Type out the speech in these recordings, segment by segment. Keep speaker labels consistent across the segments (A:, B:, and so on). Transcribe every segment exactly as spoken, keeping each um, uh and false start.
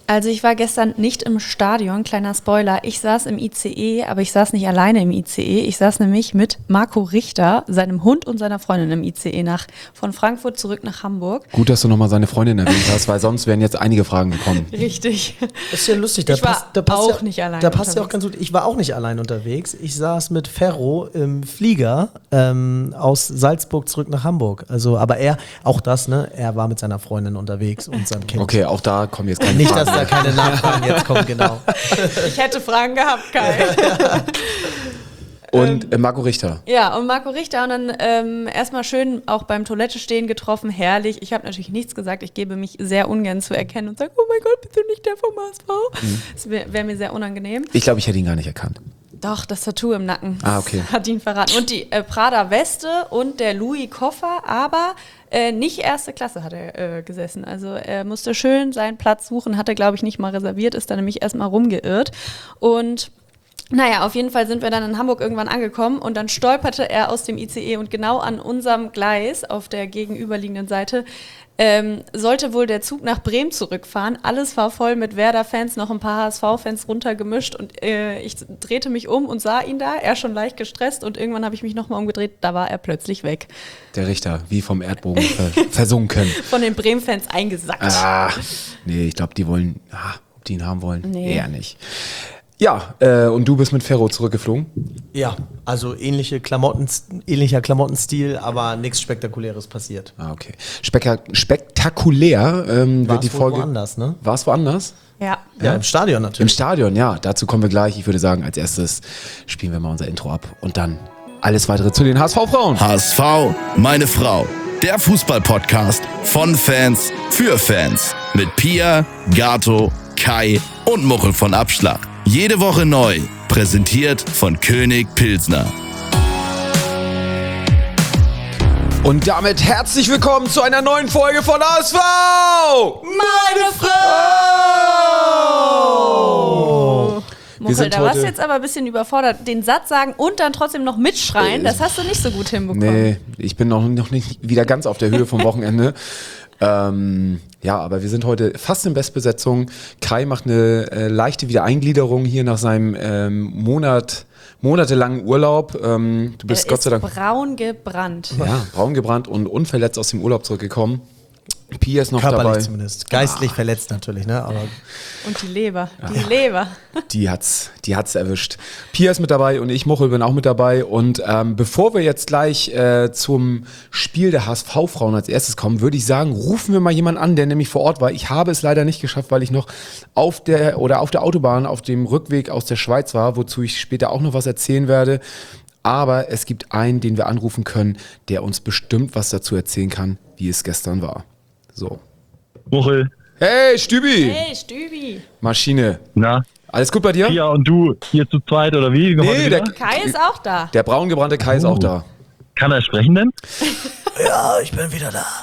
A: Also ich war gestern nicht im Stadion, kleiner Spoiler. Ich saß im I C E, aber ich saß nicht alleine im I C E. Ich saß nämlich mit Marco Richter, seinem Hund und seiner Freundin im I C E nach, von Frankfurt zurück nach Hamburg.
B: Gut, dass du nochmal seine Freundin erwähnt hast, weil sonst wären jetzt einige Fragen gekommen.
A: Richtig.
C: Ist ja lustig. Da
A: ich war
C: passt, da passt
A: auch
C: ja,
A: nicht alleine
C: Da passt ja auch
A: unterwegs.
C: ganz gut. Ich war auch nicht allein unterwegs. Ich saß mit Ferro im Flieger ähm, aus Salzburg zurück nach Hamburg. Also, aber er, auch das, ne? Er war mit seiner Freundin unterwegs und seinem Kind.
B: Okay, auch da kommen jetzt keine
C: Nicht,
B: Fragen.
C: dass da keine Nachfragen jetzt kommen, genau.
A: Ich hätte Fragen gehabt, Kai.
B: Und äh, Marco Richter.
A: Ja, und Marco Richter und dann ähm, erstmal schön auch beim Toilette stehen getroffen, herrlich. Ich habe natürlich nichts gesagt, ich gebe mich sehr ungern zu erkennen und sage, oh mein Gott, bist du nicht der vom H S V? Mhm. Das wäre wär mir sehr unangenehm.
B: Ich glaube, ich hätte ihn gar nicht erkannt.
A: Doch, das Tattoo im Nacken
B: Ah, okay.
A: hat ihn verraten. Und die äh, Prada-Weste und der Louis-Koffer, aber äh, nicht erste Klasse hat er äh, gesessen. Also er musste schön seinen Platz suchen, hatte, glaube ich, nicht mal reserviert, ist dann nämlich erstmal rumgeirrt. Und naja, auf jeden Fall sind wir dann in Hamburg irgendwann angekommen und dann stolperte er aus dem I C E und genau an unserem Gleis auf der gegenüberliegenden Seite ähm, sollte wohl der Zug nach Bremen zurückfahren. Alles war voll mit Werder-Fans, noch ein paar H S V-Fans runtergemischt und äh, ich drehte mich um und sah ihn da, er schon leicht gestresst und irgendwann habe ich mich nochmal umgedreht, da war er plötzlich weg.
B: Der Richter, wie vom Erdboden ver- versunken.
A: Von den Bremen-Fans eingesackt.
B: Ah, nee, ich glaube, die wollen, ah, ob die ihn haben wollen,
A: Nee.
B: eher nicht. Ja, äh, und du bist mit Ferro zurückgeflogen?
C: Ja, also ähnliche Klamotten, ähnlicher Klamottenstil, aber nichts Spektakuläres passiert.
B: Ah, okay. Spekta- spektakulär ähm,
C: War
B: wird die
C: es wohl
B: Folge.
C: woanders, ne?
B: War es woanders?
A: Ja.
C: Ja, im Stadion
B: Im
C: natürlich.
B: Stadion, ja. Dazu kommen wir gleich. Ich würde sagen, als erstes spielen wir mal unser Intro ab und dann alles weitere zu den H S V-Frauen.
D: H S V, meine Frau. Der Fußball-Podcast von Fans für Fans. Mit Pia, Gato, Kai und Muchel von Abschlag. Jede Woche neu. Präsentiert von König Pilsner.
B: Und damit herzlich willkommen zu einer neuen Folge von H S V!
A: Meine Frau!
B: Wir
A: Muchel,
B: sind
A: da warst du
B: heute-
A: jetzt aber ein bisschen überfordert. Den Satz sagen und dann trotzdem noch mitschreien, das hast du nicht so gut hinbekommen.
B: Nee, ich bin noch, noch nicht wieder ganz auf der Höhe vom Wochenende. ähm, ja, aber wir sind heute fast in Bestbesetzung. Kai macht eine äh, leichte Wiedereingliederung hier nach seinem ähm, Monat, monatelangen Urlaub. Ähm, du bist
A: Er
B: Gott sei
A: ist
B: Dank
A: braun gebrannt.
B: ja, braun gebrannt und unverletzt aus dem Urlaub zurückgekommen. Pia ist noch
C: Körperlich
B: dabei.
C: zumindest. Geistlich verletzt natürlich, ne? Aber
A: Und die Leber, die Leber.
B: Die hat's, die hat's erwischt. Pia ist mit dabei und ich, Muchel, bin auch mit dabei. Und ähm, bevor wir jetzt gleich äh, zum Spiel der H S V-Frauen als erstes kommen, würde ich sagen, rufen wir mal jemanden an, der nämlich vor Ort war. Ich habe es leider nicht geschafft, weil ich noch auf der oder auf der Autobahn auf dem Rückweg aus der Schweiz war, wozu ich später auch noch was erzählen werde. Aber es gibt einen, den wir anrufen können, der uns bestimmt was dazu erzählen kann, wie es gestern war. So.
E: Muchel,
B: Hey, Stübi!
A: Hey, Stübi.
B: Maschine.
E: na,
B: Alles gut bei dir?
E: Pia und du hier zu zweit oder wie?
B: Nee,
E: Heute
B: der,
E: wieder?
A: Kai ist auch da.
B: der braungebrannte Kai ist auch da.
E: Kann er sprechen denn?
C: ja, ich bin wieder da.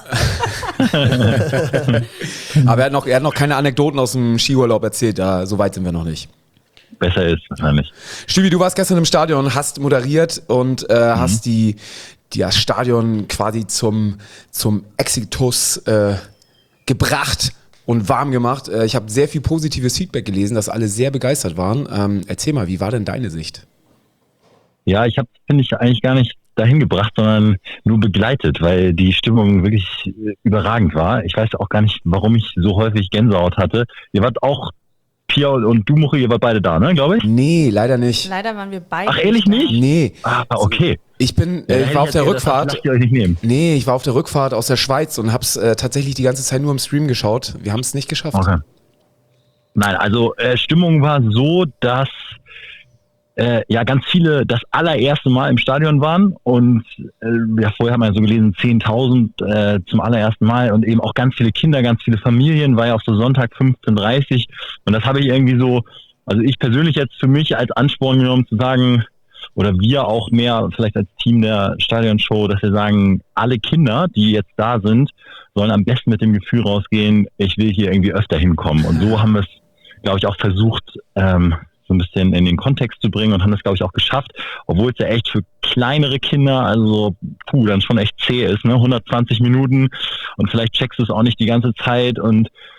B: Aber er hat, noch, er hat noch keine Anekdoten aus dem Skiurlaub erzählt, da, so weit sind wir noch nicht.
E: Besser ist wahrscheinlich.
B: Stübi, du warst gestern im Stadion, hast moderiert und äh, mhm. hast die, die, das Stadion quasi zum, zum Exitus äh, gebracht und warm gemacht. Äh, ich habe sehr viel positives Feedback gelesen, dass alle sehr begeistert waren. Ähm, erzähl mal, wie war denn deine Sicht?
E: Ja, ich habe, finde ich, eigentlich gar nicht dahin gebracht, sondern nur begleitet, weil die Stimmung wirklich überragend war. Ich weiß auch gar nicht, warum ich so häufig Gänsehaut hatte. Ihr wart auch, Pia und du, Muchel, ihr wart beide da, ne, glaube ich?
B: Nee, leider nicht.
A: Leider waren wir beide.
E: Ach, ehrlich
A: da.
E: nicht?
B: Nee.
E: Ah, okay.
B: Ich bin,
E: Ja,
B: äh,
E: hätte
B: ich war auf der
E: erzählt, das
B: Rückfahrt.
E: lasst ihr euch nicht nehmen.
B: Nee, ich war auf der Rückfahrt aus der Schweiz und hab's äh, tatsächlich die ganze Zeit nur im Stream geschaut. Wir haben es nicht geschafft.
E: Okay. Nein, also äh, Stimmung war so, dass äh, ja ganz viele das allererste Mal im Stadion waren und äh, ja, vorher haben wir ja so gelesen, zehntausend äh, zum allerersten Mal und eben auch ganz viele Kinder, ganz viele Familien, war ja auch so Sonntag fünfzehn Uhr dreißig und das habe ich irgendwie so, also ich persönlich jetzt für mich als Ansporn genommen zu sagen, oder wir auch mehr vielleicht als Team der Stadionshow, dass wir sagen, alle Kinder, die jetzt da sind, sollen am besten mit dem Gefühl rausgehen, ich will hier irgendwie öfter hinkommen. Und so haben wir es, glaube ich, auch versucht, ähm, so ein bisschen in den Kontext zu bringen und haben das, glaube ich, auch geschafft, obwohl es ja echt für kleinere Kinder, also puh, dann schon echt zäh ist, ne? hundertzwanzig Minuten und vielleicht checkst du es auch nicht die ganze Zeit und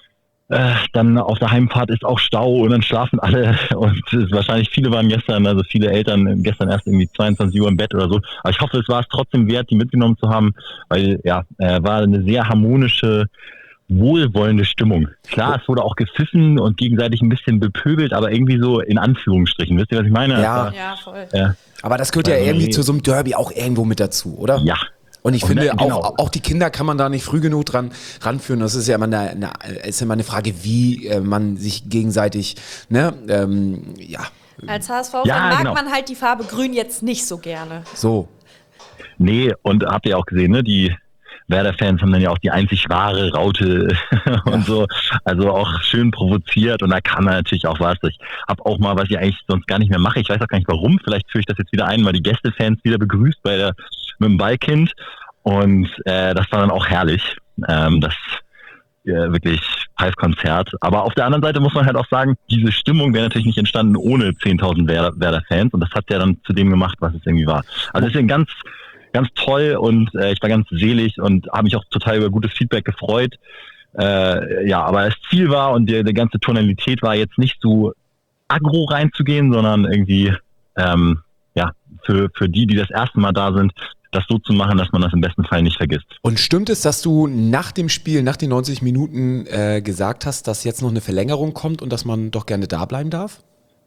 E: Äh, dann auf der Heimfahrt ist auch Stau und dann schlafen alle und es, wahrscheinlich viele waren gestern, also viele Eltern gestern erst irgendwie zweiundzwanzig Uhr im Bett oder so. Aber ich hoffe, es war es trotzdem wert, die mitgenommen zu haben, weil ja, äh, war eine sehr harmonische, wohlwollende Stimmung. Klar, es wurde auch gepfiffen und gegenseitig ein bisschen bepöbelt, aber irgendwie so in Anführungsstrichen. Wisst ihr, was ich meine?
B: Ja.
E: Also,
A: Ja, voll.
E: äh,
B: Aber das gehört ja
E: Also,
B: irgendwie
E: nee.
B: zu so einem Derby auch irgendwo mit dazu, oder?
E: ja.
B: Und ich
E: Und
B: finde,
E: dann- genau.
B: auch, auch die Kinder kann man da nicht früh genug dran ranführen. Das ist ja immer eine, eine, ist immer eine Frage, wie äh, man sich gegenseitig, ne, ähm, ja,
A: Als H S V-Fan
E: Ja,
A: mag
E: genau.
A: man halt die Farbe grün jetzt nicht so gerne.
B: so.
E: Nee, und habt ihr auch gesehen, ne? Die Werder-Fans haben dann ja auch die einzig wahre Raute und so. Also auch schön provoziert und da kann man natürlich auch was. Ich habe auch mal, was ich eigentlich sonst gar nicht mehr mache. Ich weiß auch gar nicht warum. Vielleicht führe ich das jetzt wieder ein, weil die Gästefans wieder begrüßt bei der mit dem Ballkind. Und äh, das war dann auch herrlich. Ähm, das äh, wirklich Live-Konzert. Aber auf der anderen Seite muss man halt auch sagen, diese Stimmung wäre natürlich nicht entstanden ohne zehntausend Werder- Werder-Fans. Und das hat ja dann zu dem gemacht, was es irgendwie war. Also es ist ein ganz ganz toll und äh, ich war ganz selig und habe mich auch total über gutes Feedback gefreut. Äh, ja, aber das Ziel war und die, die ganze Tonalität war jetzt nicht so aggro reinzugehen, sondern irgendwie ähm, ja für für die, die das erste Mal da sind, das so zu machen, dass man das im besten Fall nicht vergisst.
B: Und stimmt es, dass du nach dem Spiel, nach den neunzig Minuten äh, gesagt hast, dass jetzt noch eine Verlängerung kommt und dass man doch gerne da bleiben darf?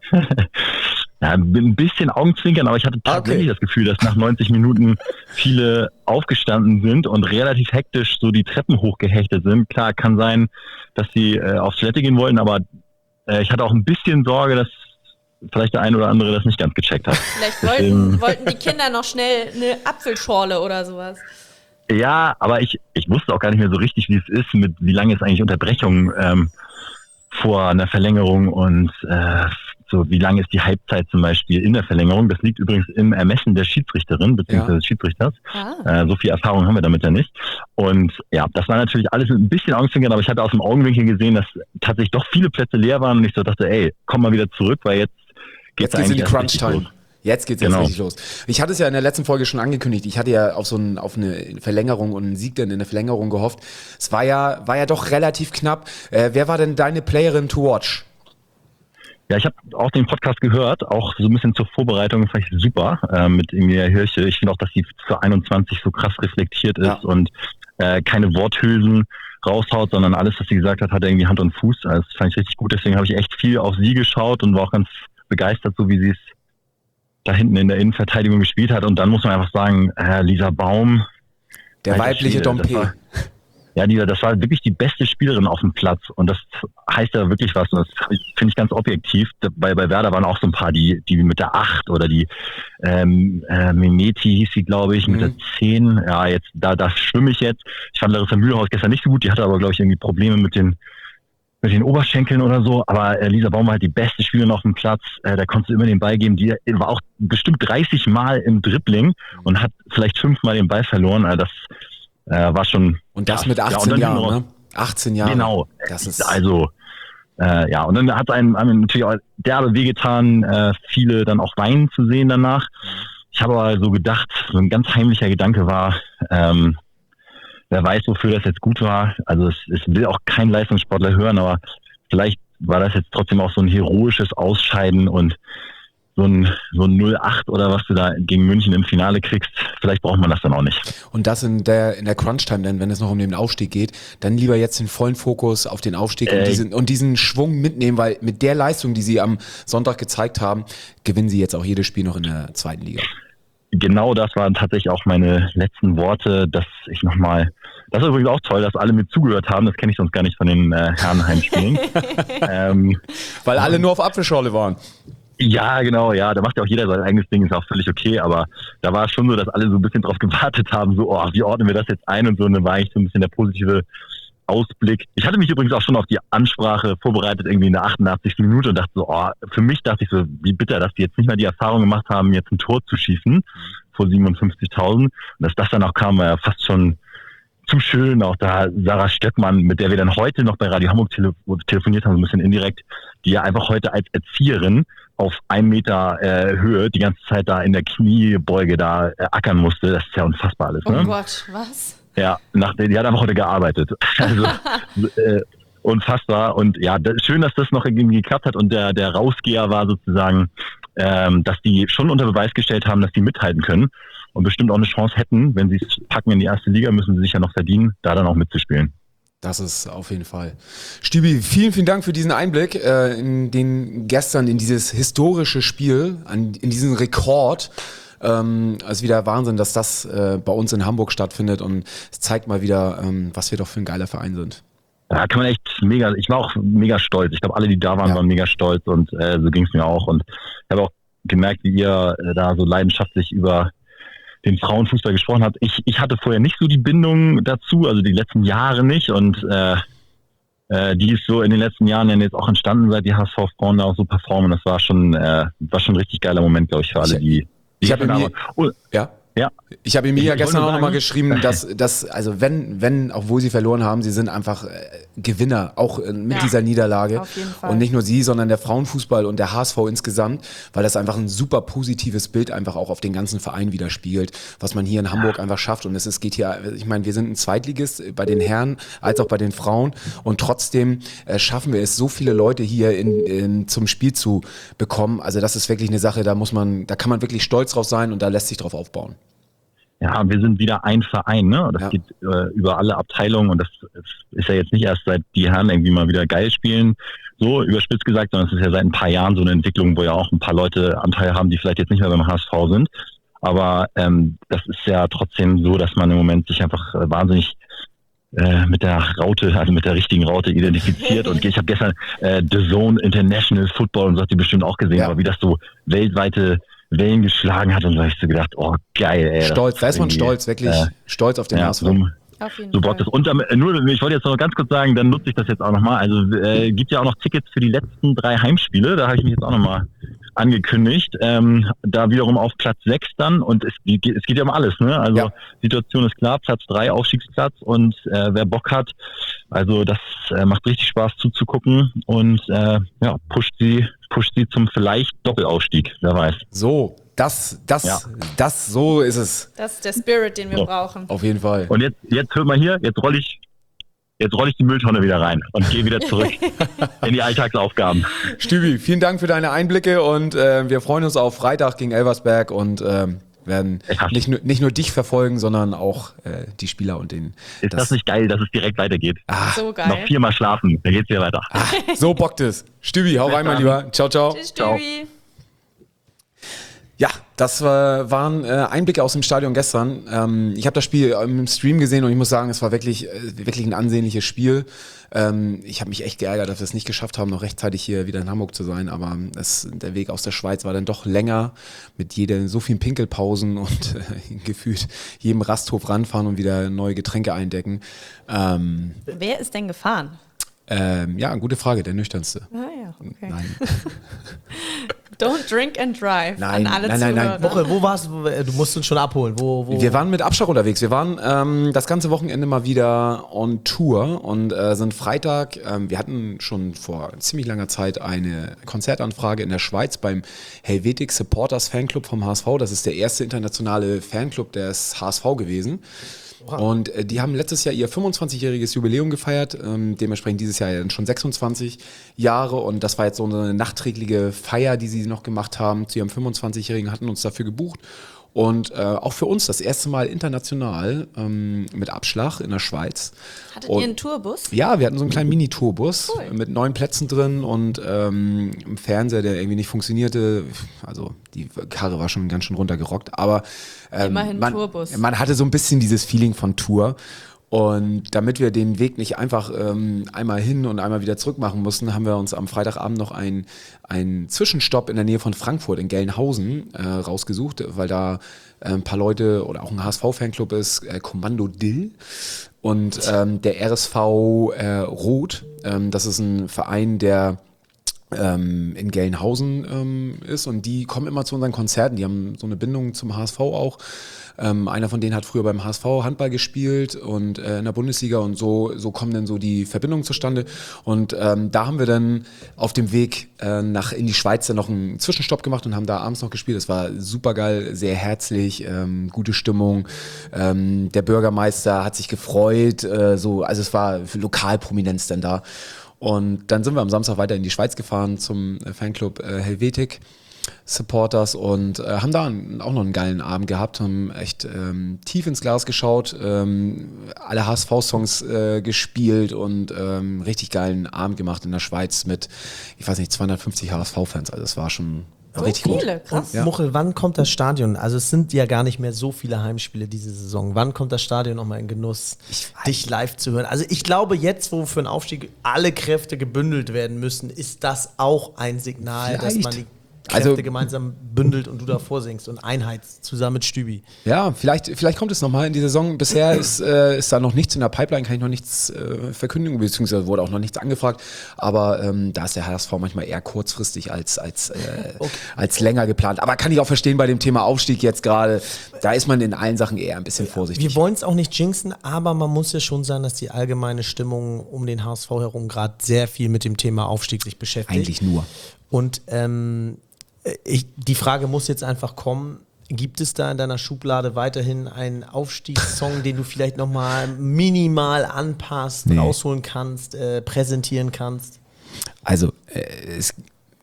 E: Ja, ein bisschen Augenzwinkern, aber ich hatte tatsächlich
B: Okay.
E: das Gefühl, dass nach neunzig Minuten viele aufgestanden sind und relativ hektisch so die Treppen hochgehechtet sind. Klar, kann sein, dass sie äh, aufs Toilette gehen wollten, aber äh, ich hatte auch ein bisschen Sorge, dass vielleicht der eine oder andere das nicht ganz gecheckt hat.
A: Vielleicht
E: Deswegen-
A: wollten, wollten die Kinder noch schnell eine Apfelschorle oder sowas.
E: Ja, aber ich, ich wusste auch gar nicht mehr so richtig, wie es ist, mit wie lange ist eigentlich Unterbrechung ähm, vor einer Verlängerung und äh, so wie lange ist die Halbzeit zum Beispiel in der Verlängerung. Das liegt übrigens im Ermessen der Schiedsrichterin bzw.
B: Ja.
E: des Schiedsrichters.
A: Ah.
E: Äh, so viel Erfahrung haben wir damit ja nicht. Und ja, das war natürlich alles mit ein bisschen Augenzwinkern, aber ich hatte aus dem Augenwinkel gesehen, dass tatsächlich doch viele Plätze leer waren und ich so dachte, ey, komm mal wieder zurück, weil jetzt geht's
B: Jetzt geht's in die
E: eigentlich erst richtig
B: Crunch-Time.
E: los.
B: Jetzt geht's jetzt
E: Genau.
B: richtig los. Ich hatte es ja in der letzten Folge schon angekündigt. Ich hatte ja auf so ein, auf eine Verlängerung und einen Sieg dann in der Verlängerung gehofft. Es war ja, war ja doch relativ knapp. Äh, wer war denn deine Playerin to watch?
E: Ja, ich habe auch den Podcast gehört, auch so ein bisschen zur Vorbereitung, fand ich super, äh, mit Emilia Hirche. Ich finde auch, dass sie für einundzwanzig so krass reflektiert ist
B: Ja.
E: und äh, keine Worthülsen raushaut, sondern alles, was sie gesagt hat, hat irgendwie Hand und Fuß. Also das fand ich richtig gut, deswegen habe ich echt viel auf sie geschaut und war auch ganz begeistert, so wie sie es da hinten in der Innenverteidigung gespielt hat. Und dann muss man einfach sagen, äh, Lisa Baum,
B: Der
E: Alter
B: weibliche
E: Schwede, das
B: Dompe.
E: war- ja, Lisa, das war wirklich die beste Spielerin auf dem Platz und das heißt ja wirklich was und das finde ich ganz objektiv. Bei, bei Werder waren auch so ein paar, die, die mit der acht oder die ähm, äh, Mimeti hieß sie, glaube ich, mit
B: Mhm.
E: der zehn. Ja, jetzt da, da schwimme ich jetzt. Ich fand Larissa Mühlhaus gestern nicht so gut, die hatte aber, glaube ich, irgendwie Probleme mit den mit den Oberschenkeln oder so, aber äh, Lisa Baum war halt die beste Spielerin auf dem Platz, äh, da konntest du immer den Ball geben, die war auch bestimmt dreißig Mal im Dribbling und hat vielleicht fünfmal den Ball verloren, also das äh, war schon
B: Und das
E: krass.
B: mit
E: Ja, und
B: achtzehn
E: dann
B: Jahren,
E: hinten raus-
B: ne? achtzehn Jahre.
E: Genau.
B: Das ist,
E: Also, äh, ja, und dann hat einem, einem natürlich auch derbe wehgetan, äh, viele dann auch weinen zu sehen danach. Ich habe aber so gedacht, so ein ganz heimlicher Gedanke war, ähm, wer weiß, wofür das jetzt gut war. Also es, es will auch kein Leistungssportler hören, aber vielleicht war das jetzt trotzdem auch so ein heroisches Ausscheiden und so ein, so ein null acht oder was du da gegen München im Finale kriegst, vielleicht braucht man das dann auch nicht.
B: und das in der, in der Crunch-Time, dann, wenn es noch um den Aufstieg geht, dann lieber jetzt den vollen Fokus auf den Aufstieg und
E: Äh,
B: diesen, und diesen Schwung mitnehmen, weil mit der Leistung, die sie am Sonntag gezeigt haben, gewinnen sie jetzt auch jedes Spiel noch in der zweiten Liga.
E: Genau das waren tatsächlich auch meine letzten Worte, dass ich nochmal, das ist übrigens auch toll, dass alle mit zugehört haben, das kenne ich sonst gar nicht von den äh, Herrenheimspielen. ähm,
B: Weil alle nur auf Apfelschorle waren.
E: ja, genau, ja, da macht ja auch jeder sein eigenes Ding, ist auch völlig okay, aber da war es schon so, dass alle so ein bisschen drauf gewartet haben, so, oh, wie ordnen wir das jetzt ein und so, und dann war eigentlich so ein bisschen der positive Ausblick. Ich hatte mich übrigens auch schon auf die Ansprache vorbereitet, irgendwie in der achtundachtzigsten Minute und dachte so, oh, für mich dachte ich so, wie bitter, dass die jetzt nicht mal die Erfahrung gemacht haben, jetzt ein Tor zu schießen vor siebenundfünfzigtausend. Und dass das dann auch kam, war ja fast schon zu schön. Auch da Sarah Stöckmann, mit der wir dann heute noch bei Radio Hamburg tele telefoniert haben, so ein bisschen indirekt, die ja einfach heute als Erzieherin auf einen Meter äh, Höhe die ganze Zeit da in der Kniebeuge da äh, ackern musste. Das ist ja unfassbar alles.
A: Oh
E: Ne?
A: Gott, was?
E: Ja, nach, die hat einfach heute gearbeitet. Also, äh, unfassbar. Und ja, das, schön, dass das noch irgendwie geklappt hat. Und der, der Rausgeher war sozusagen, ähm, dass die schon unter Beweis gestellt haben, dass die mithalten können und bestimmt auch eine Chance hätten. Wenn sie es packen in die erste Liga, müssen sie sich ja noch verdienen, da dann auch mitzuspielen.
B: Das ist auf jeden Fall. Stübi, vielen, vielen Dank für diesen Einblick äh, in den gestern, in dieses historische Spiel, an, in diesen Rekord. Ähm, es ist wieder Wahnsinn, dass das äh, bei uns in Hamburg stattfindet und es zeigt mal wieder, ähm, was wir doch für ein geiler Verein sind.
E: Da kann man echt mega, ich war auch mega stolz. Ich glaube, alle, die da waren,
B: Ja.
E: waren mega stolz und äh, so ging es mir auch. Und ich habe auch gemerkt, wie ihr äh, da so leidenschaftlich über den Frauenfußball gesprochen habt. Ich, ich hatte vorher nicht so die Bindung dazu, also die letzten Jahre nicht. Und äh, äh, die ist so in den letzten Jahren jetzt auch entstanden, seit die H S V-Frauen da auch so performen. Das war schon, äh, war schon ein richtig geiler Moment, glaube ich, für alle, die... die
B: Ich habe mir,
E: oh,
B: ja?
E: ja.
B: Ich habe ihm ja
E: Ich
B: gestern
E: wollte
B: auch nochmal
E: sagen-
B: geschrieben, dass, dass, also wenn, wenn, obwohl sie verloren haben, sie sind einfach äh, Gewinner, auch äh, mit
A: Ja.
B: dieser Niederlage.
A: Auf jeden Fall.
B: Und nicht nur sie, sondern der Frauenfußball und der H S V insgesamt, weil das einfach ein super positives Bild einfach auch auf den ganzen Verein widerspiegelt, was man hier in Hamburg einfach schafft. Und es ist, geht hier, ich meine, wir sind ein Zweitligist bei den Herren als auch bei den Frauen und trotzdem äh, schaffen wir es, so viele Leute hier in, in, zum Spiel zu bekommen. Also das ist wirklich eine Sache, da muss man, da kann man wirklich stolz drauf sein und da lässt sich drauf aufbauen.
E: Ja, wir sind wieder ein Verein, ne? Das
B: Ja.
E: geht äh, über alle Abteilungen und das ist ja jetzt nicht erst seit die Herren irgendwie mal wieder geil spielen, so überspitzt gesagt, sondern es ist ja seit ein paar Jahren so eine Entwicklung, wo ja auch ein paar Leute Anteil haben, die vielleicht jetzt nicht mehr beim H S V sind. Aber ähm, das ist ja trotzdem so, dass man im Moment sich einfach äh, wahnsinnig äh, mit der Raute, also mit der richtigen Raute identifiziert. Und ich habe gestern äh, The Zone International Football und so, habt ihr bestimmt auch gesehen,
B: Ja.
E: aber wie das so weltweite Wellen geschlagen hat und so habe ich so gedacht, oh geil, ey. das
B: Stolz, da ist man
E: irgendwie,
B: stolz, wirklich
E: äh,
B: stolz auf den
E: ja,
B: H S V.
E: so,
A: Auf jeden
E: so
A: Fall.
E: Bock das. Und damit, nur, ich wollte jetzt noch ganz kurz sagen, dann nutze ich das jetzt auch nochmal. Also äh, gibt ja auch noch Tickets für die letzten drei Heimspiele. Da habe ich mich jetzt auch nochmal angekündigt. Ähm, da wiederum auf Platz sechs dann. Und es, es geht ja um alles, ne? Also
B: Ja.
E: Situation ist klar, Platz drei, Aufstiegsplatz. Und äh, wer Bock hat, also das äh, macht richtig Spaß zuzugucken und äh, ja, pusht sie, pusht sie zum vielleicht Doppelaufstieg, wer weiß.
B: So, das, das,
E: Ja.
B: das, so ist es.
A: Das ist der Spirit, den wir
E: So.
A: brauchen.
B: Auf jeden Fall.
E: Und jetzt, jetzt hört mal hier, jetzt rolle ich, jetzt rolle ich die Mülltonne wieder rein und gehe wieder zurück in die Alltagsaufgaben.
B: Stübi, vielen Dank für deine Einblicke und äh, wir freuen uns auf Freitag gegen Elversberg und ähm, werden
E: Ja.
B: nicht nur, nicht nur dich verfolgen, sondern auch äh, die Spieler und den.
E: Ist das, nicht geil, dass es direkt weitergeht?
A: So geil.
E: Noch viermal schlafen, dann geht's wieder weiter.
B: So bockt es. Stübi, hau rein, mein Lieber. Ciao, ciao.
A: Tschüss,
E: Ciao.
A: Stübi.
B: Ja, das war, waren äh, Einblicke aus dem Stadion gestern. Ähm, ich habe das Spiel im Stream gesehen und ich muss sagen, es war wirklich, äh, wirklich ein ansehnliches Spiel. Ähm, ich habe mich echt geärgert, dass wir es nicht geschafft haben, noch rechtzeitig hier wieder in Hamburg zu sein. Aber es, der Weg aus der Schweiz war dann doch länger mit jeder, so vielen Pinkelpausen und äh, gefühlt jedem Rasthof ranfahren und wieder neue Getränke eindecken. Ähm,
A: Wer ist denn gefahren?
B: ähm, ja, gute Frage, der nüchternste.
A: Ah ja, okay.
B: Nein.
A: Don't drink and drive
B: Nein,
A: an alle
B: nein, nein, nein.
A: Zuhörer.
C: Woche, wo warst du? Du musst uns schon abholen. Wo, wo?
B: Wir waren mit Abschlag unterwegs. Wir waren ähm, das ganze Wochenende mal wieder on Tour und äh, sind Freitag, ähm, wir hatten schon vor ziemlich langer Zeit eine Konzertanfrage in der Schweiz beim Helvetic Supporters Fanclub vom H S V. Das ist der erste internationale Fanclub des H S V gewesen. Und äh, die haben letztes Jahr ihr fünfundzwanzigjähriges Jubiläum gefeiert, ähm, dementsprechend dieses Jahr ja dann schon sechsundzwanzig Jahre und das war jetzt so eine nachträgliche Feier, die sie noch gemacht haben zu ihrem fünfundzwanzigjährigen, hatten uns dafür gebucht. Und äh, auch für uns das erste Mal international ähm, mit Abschlag in der Schweiz.
A: Hattet
B: Und-
A: ihr einen Tourbus?
B: Ja, wir hatten so einen kleinen Mini-Tourbus
A: Cool.
B: mit neun Plätzen drin und ähm, im Fernseher, der irgendwie nicht funktionierte. Also die Karre war schon ganz schön runtergerockt, aber ähm,
A: Immerhin
B: man,
A: Tourbus.
B: man hatte so ein bisschen dieses Feeling von Tour. Und damit wir den Weg nicht einfach ähm, einmal hin und einmal wieder zurück machen mussten, haben wir uns am Freitagabend noch einen, einen Zwischenstopp in der Nähe von Frankfurt in Gelnhausen äh, rausgesucht, weil da äh, ein paar Leute oder auch ein H S V-Fanclub ist, äh, Kommando Dill und ähm, der R S V äh, Rot. Ähm, das ist ein Verein, der ähm, in Gelnhausen ähm, ist und die kommen immer zu unseren Konzerten, die haben so eine Bindung zum H S V auch. Ähm, einer von denen hat früher beim H S V Handball gespielt und äh, in der Bundesliga und so, so kommen dann so die Verbindungen zustande. Und ähm, da haben wir dann auf dem Weg äh, nach in die Schweiz dann noch einen Zwischenstopp gemacht und haben da abends noch gespielt. Das war super geil, sehr herzlich, ähm, gute Stimmung. Ähm, der Bürgermeister hat sich gefreut, äh, so, also es war für Lokalprominenz dann da. Und dann sind wir am Samstag weiter in die Schweiz gefahren zum Fanclub äh, Helvetik Supporters und äh, haben da einen, auch noch einen geilen Abend gehabt, haben echt ähm, tief ins Glas geschaut, ähm, alle H S V-Songs äh, gespielt und ähm, richtig geilen Abend gemacht in der Schweiz mit, ich weiß nicht, zweihundertfünfzig H S V-Fans, also das war schon
A: So
B: richtig
A: viele,
B: gut.
A: krass.
B: Ja.
C: Muchel, wann kommt das Stadion? Also es sind ja gar nicht mehr so viele Heimspiele diese Saison. Wann kommt das Stadion nochmal in Genuss, dich live zu hören? Also ich glaube, jetzt, wo für einen Aufstieg alle Kräfte gebündelt werden müssen, ist das auch ein Signal, dass
B: Vielleicht.
C: man die Kräfte
B: Also-
C: gemeinsam bündelt und du davor singst und Einheit zusammen mit Stübi.
B: Ja, vielleicht, vielleicht kommt es nochmal in die Saison. Bisher ist, äh, ist da noch nichts in der Pipeline, kann ich noch nichts äh, verkündigen, beziehungsweise wurde auch noch nichts angefragt. Aber ähm, da ist der H S V manchmal eher kurzfristig als, als, äh,
C: Okay.
B: als länger geplant. Aber kann ich auch verstehen bei dem Thema Aufstieg jetzt gerade. Da ist man in allen Sachen eher ein bisschen vorsichtig.
C: Wir wollen es auch nicht jinxen, aber man muss ja schon sagen, dass die allgemeine Stimmung um den H S V herum gerade sehr viel mit dem Thema Aufstieg sich beschäftigt.
B: Eigentlich nur.
C: Und ähm, ich, die Frage muss jetzt einfach kommen, gibt es da in deiner Schublade weiterhin einen Aufstiegssong, den du vielleicht nochmal minimal anpasst,
B: Nee.
C: rausholen kannst, äh, präsentieren kannst?
B: Also, äh, es,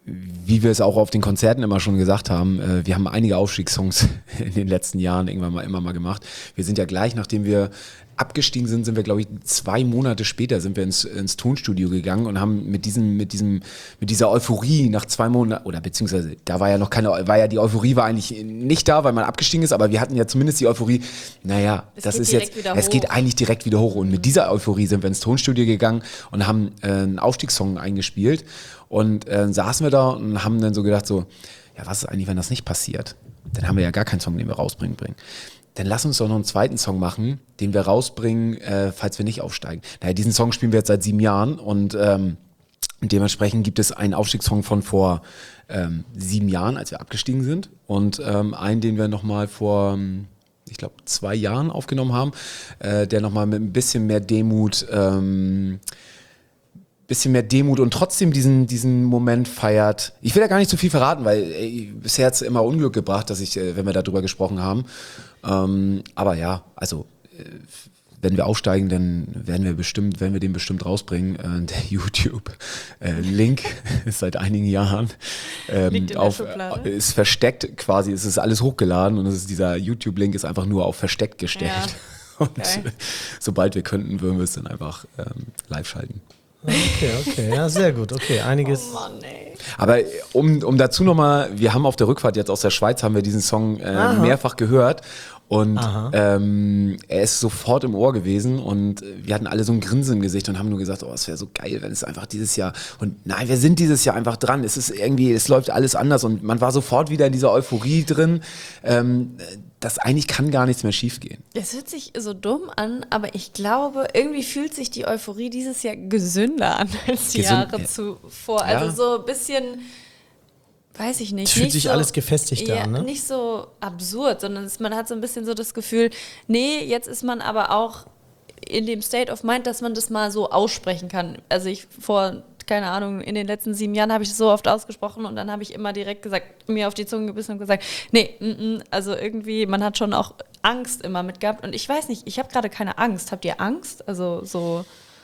B: wie wir es auch auf den Konzerten immer schon gesagt haben, äh, wir haben einige Aufstiegssongs in den letzten Jahren irgendwann mal immer mal gemacht. Wir sind ja gleich, nachdem wir abgestiegen sind, sind wir, glaube ich, zwei Monate später sind wir ins, ins Tonstudio gegangen und haben mit diesem, mit diesem, mit dieser Euphorie nach zwei Monaten, oder beziehungsweise da war ja noch keine, war ja die Euphorie war eigentlich nicht da, weil man abgestiegen ist, aber wir hatten ja zumindest die Euphorie, naja,
A: Es
B: das
A: geht
B: ist
A: direkt
B: jetzt,
A: wieder
B: es
A: hoch.
B: geht eigentlich direkt wieder hoch. Und mit dieser Euphorie sind wir ins Tonstudio gegangen und haben äh, einen Aufstiegssong eingespielt und äh, saßen wir da und haben dann so gedacht so, ja, was ist eigentlich, wenn das nicht passiert? Dann haben wir ja gar keinen Song, den wir rausbringen, bringen. Dann lass uns doch noch einen zweiten Song machen, den wir rausbringen, äh, falls wir nicht aufsteigen. Naja, diesen Song spielen wir jetzt seit sieben Jahren und ähm, dementsprechend gibt es einen Aufstiegssong von vor ähm, sieben Jahren, als wir abgestiegen sind und ähm, einen, den wir nochmal vor, ähm, ich glaube, zwei Jahren aufgenommen haben, äh, der nochmal mit ein bisschen mehr Demut ähm, bisschen mehr Demut und trotzdem diesen, diesen Moment feiert. Ich will ja gar nicht zu viel verraten, weil ey, bisher hat es immer Unglück gebracht, dass ich, äh, wenn wir darüber gesprochen haben. Ähm, aber ja, also äh, wenn wir aufsteigen, dann werden wir bestimmt, werden wir den bestimmt rausbringen. Äh, der YouTube-Link ist seit einigen Jahren ähm,
A: Liegt in der
B: auf,
A: Schublade.
B: äh, ist versteckt quasi. Es ist alles hochgeladen und es ist, dieser YouTube-Link ist einfach nur auf versteckt gestellt.
A: Ja.
B: Und
A: Geil.
B: sobald wir könnten, würden wir es dann einfach ähm, live schalten.
C: Okay, okay, ja, sehr gut. Okay, einiges.
A: Oh Mann, ey.
B: Aber um, um dazu nochmal, wir haben auf der Rückfahrt jetzt aus der Schweiz, haben wir diesen Song äh,
C: Aha.
B: mehrfach gehört und
C: Aha.
B: ähm, er ist sofort im Ohr gewesen und wir hatten alle so ein Grinsen im Gesicht und haben nur gesagt, oh, es wäre so geil, wenn es einfach dieses Jahr, und nein, wir sind dieses Jahr einfach dran, es ist irgendwie, es läuft alles anders und man war sofort wieder in dieser Euphorie drin, ähm, dass eigentlich kann gar nichts mehr schiefgehen.
A: Es hört sich so dumm an, aber ich glaube, irgendwie fühlt sich die Euphorie dieses Jahr gesünder an als die
B: Gesund-
A: Jahre
B: ja.
A: zuvor.
B: Ja.
A: Also so ein bisschen, weiß ich nicht.
C: Es fühlt
A: nicht
C: sich
A: so,
C: alles gefestigter
A: ja,
C: an, ne?
A: Nicht so absurd, sondern es, man hat so ein bisschen so das Gefühl, nee, jetzt ist man aber auch in dem State of Mind, dass man das mal so aussprechen kann. Also ich vor, keine Ahnung, in den letzten sieben Jahren habe ich das so oft ausgesprochen und dann habe ich immer direkt gesagt, mir auf die Zunge gebissen und gesagt, nee, mm, mm, also irgendwie, man hat schon auch Angst immer mit gehabt und ich weiß nicht, ich habe gerade keine Angst. Habt ihr Angst? Also so...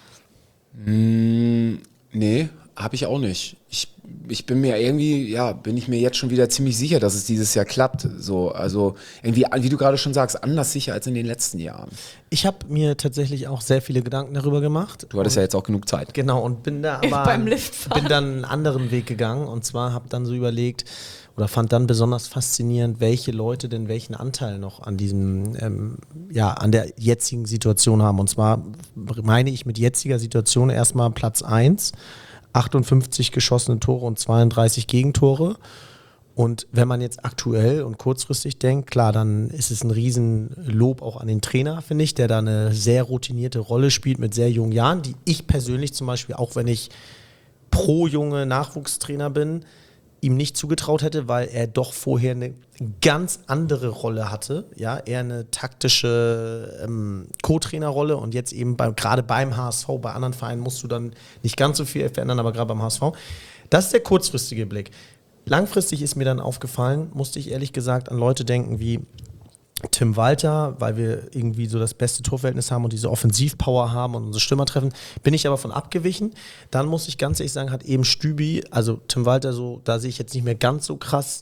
B: Mm, nee, habe ich auch nicht. Ich, ich bin mir irgendwie, ja, bin ich mir jetzt schon wieder ziemlich sicher, dass es dieses Jahr klappt. So, also irgendwie, wie du gerade schon sagst, anders sicher als in den letzten Jahren.
C: Ich habe mir tatsächlich auch sehr viele Gedanken darüber gemacht.
B: Du hattest ja jetzt auch genug Zeit.
C: Genau, und bin da aber
A: Beim Liftfahren.
C: bin dann einen anderen Weg gegangen und zwar habe dann so überlegt oder fand dann besonders faszinierend, welche Leute denn welchen Anteil noch an diesem, ähm, ja, an der jetzigen Situation haben. Und zwar meine ich mit jetziger Situation erstmal Platz eins, achtundfünfzig geschossene Tore und zweiunddreißig Gegentore. Und wenn man jetzt aktuell und kurzfristig denkt, klar, dann ist es ein Riesenlob auch an den Trainer, finde ich, der da eine sehr routinierte Rolle spielt mit sehr jungen Jahren, die ich persönlich zum Beispiel, auch wenn ich pro junge Nachwuchstrainer bin, ihm nicht zugetraut hätte, weil er doch vorher eine ganz andere Rolle hatte, ja, eher eine taktische ähm, Co-Trainerrolle und jetzt eben beim, gerade beim H S V, bei anderen Vereinen musst du dann nicht ganz so viel verändern, aber gerade beim H S V. Das ist der kurzfristige Blick. Langfristig ist mir dann aufgefallen, musste ich ehrlich gesagt an Leute denken wie Tim Walter, weil wir irgendwie so das beste Torverhältnis haben und diese Offensivpower haben und unsere Stürmer treffen, bin ich aber von abgewichen. Dann muss ich ganz ehrlich sagen, hat eben Stübi, also Tim Walter, so, da sehe ich jetzt nicht mehr ganz so krass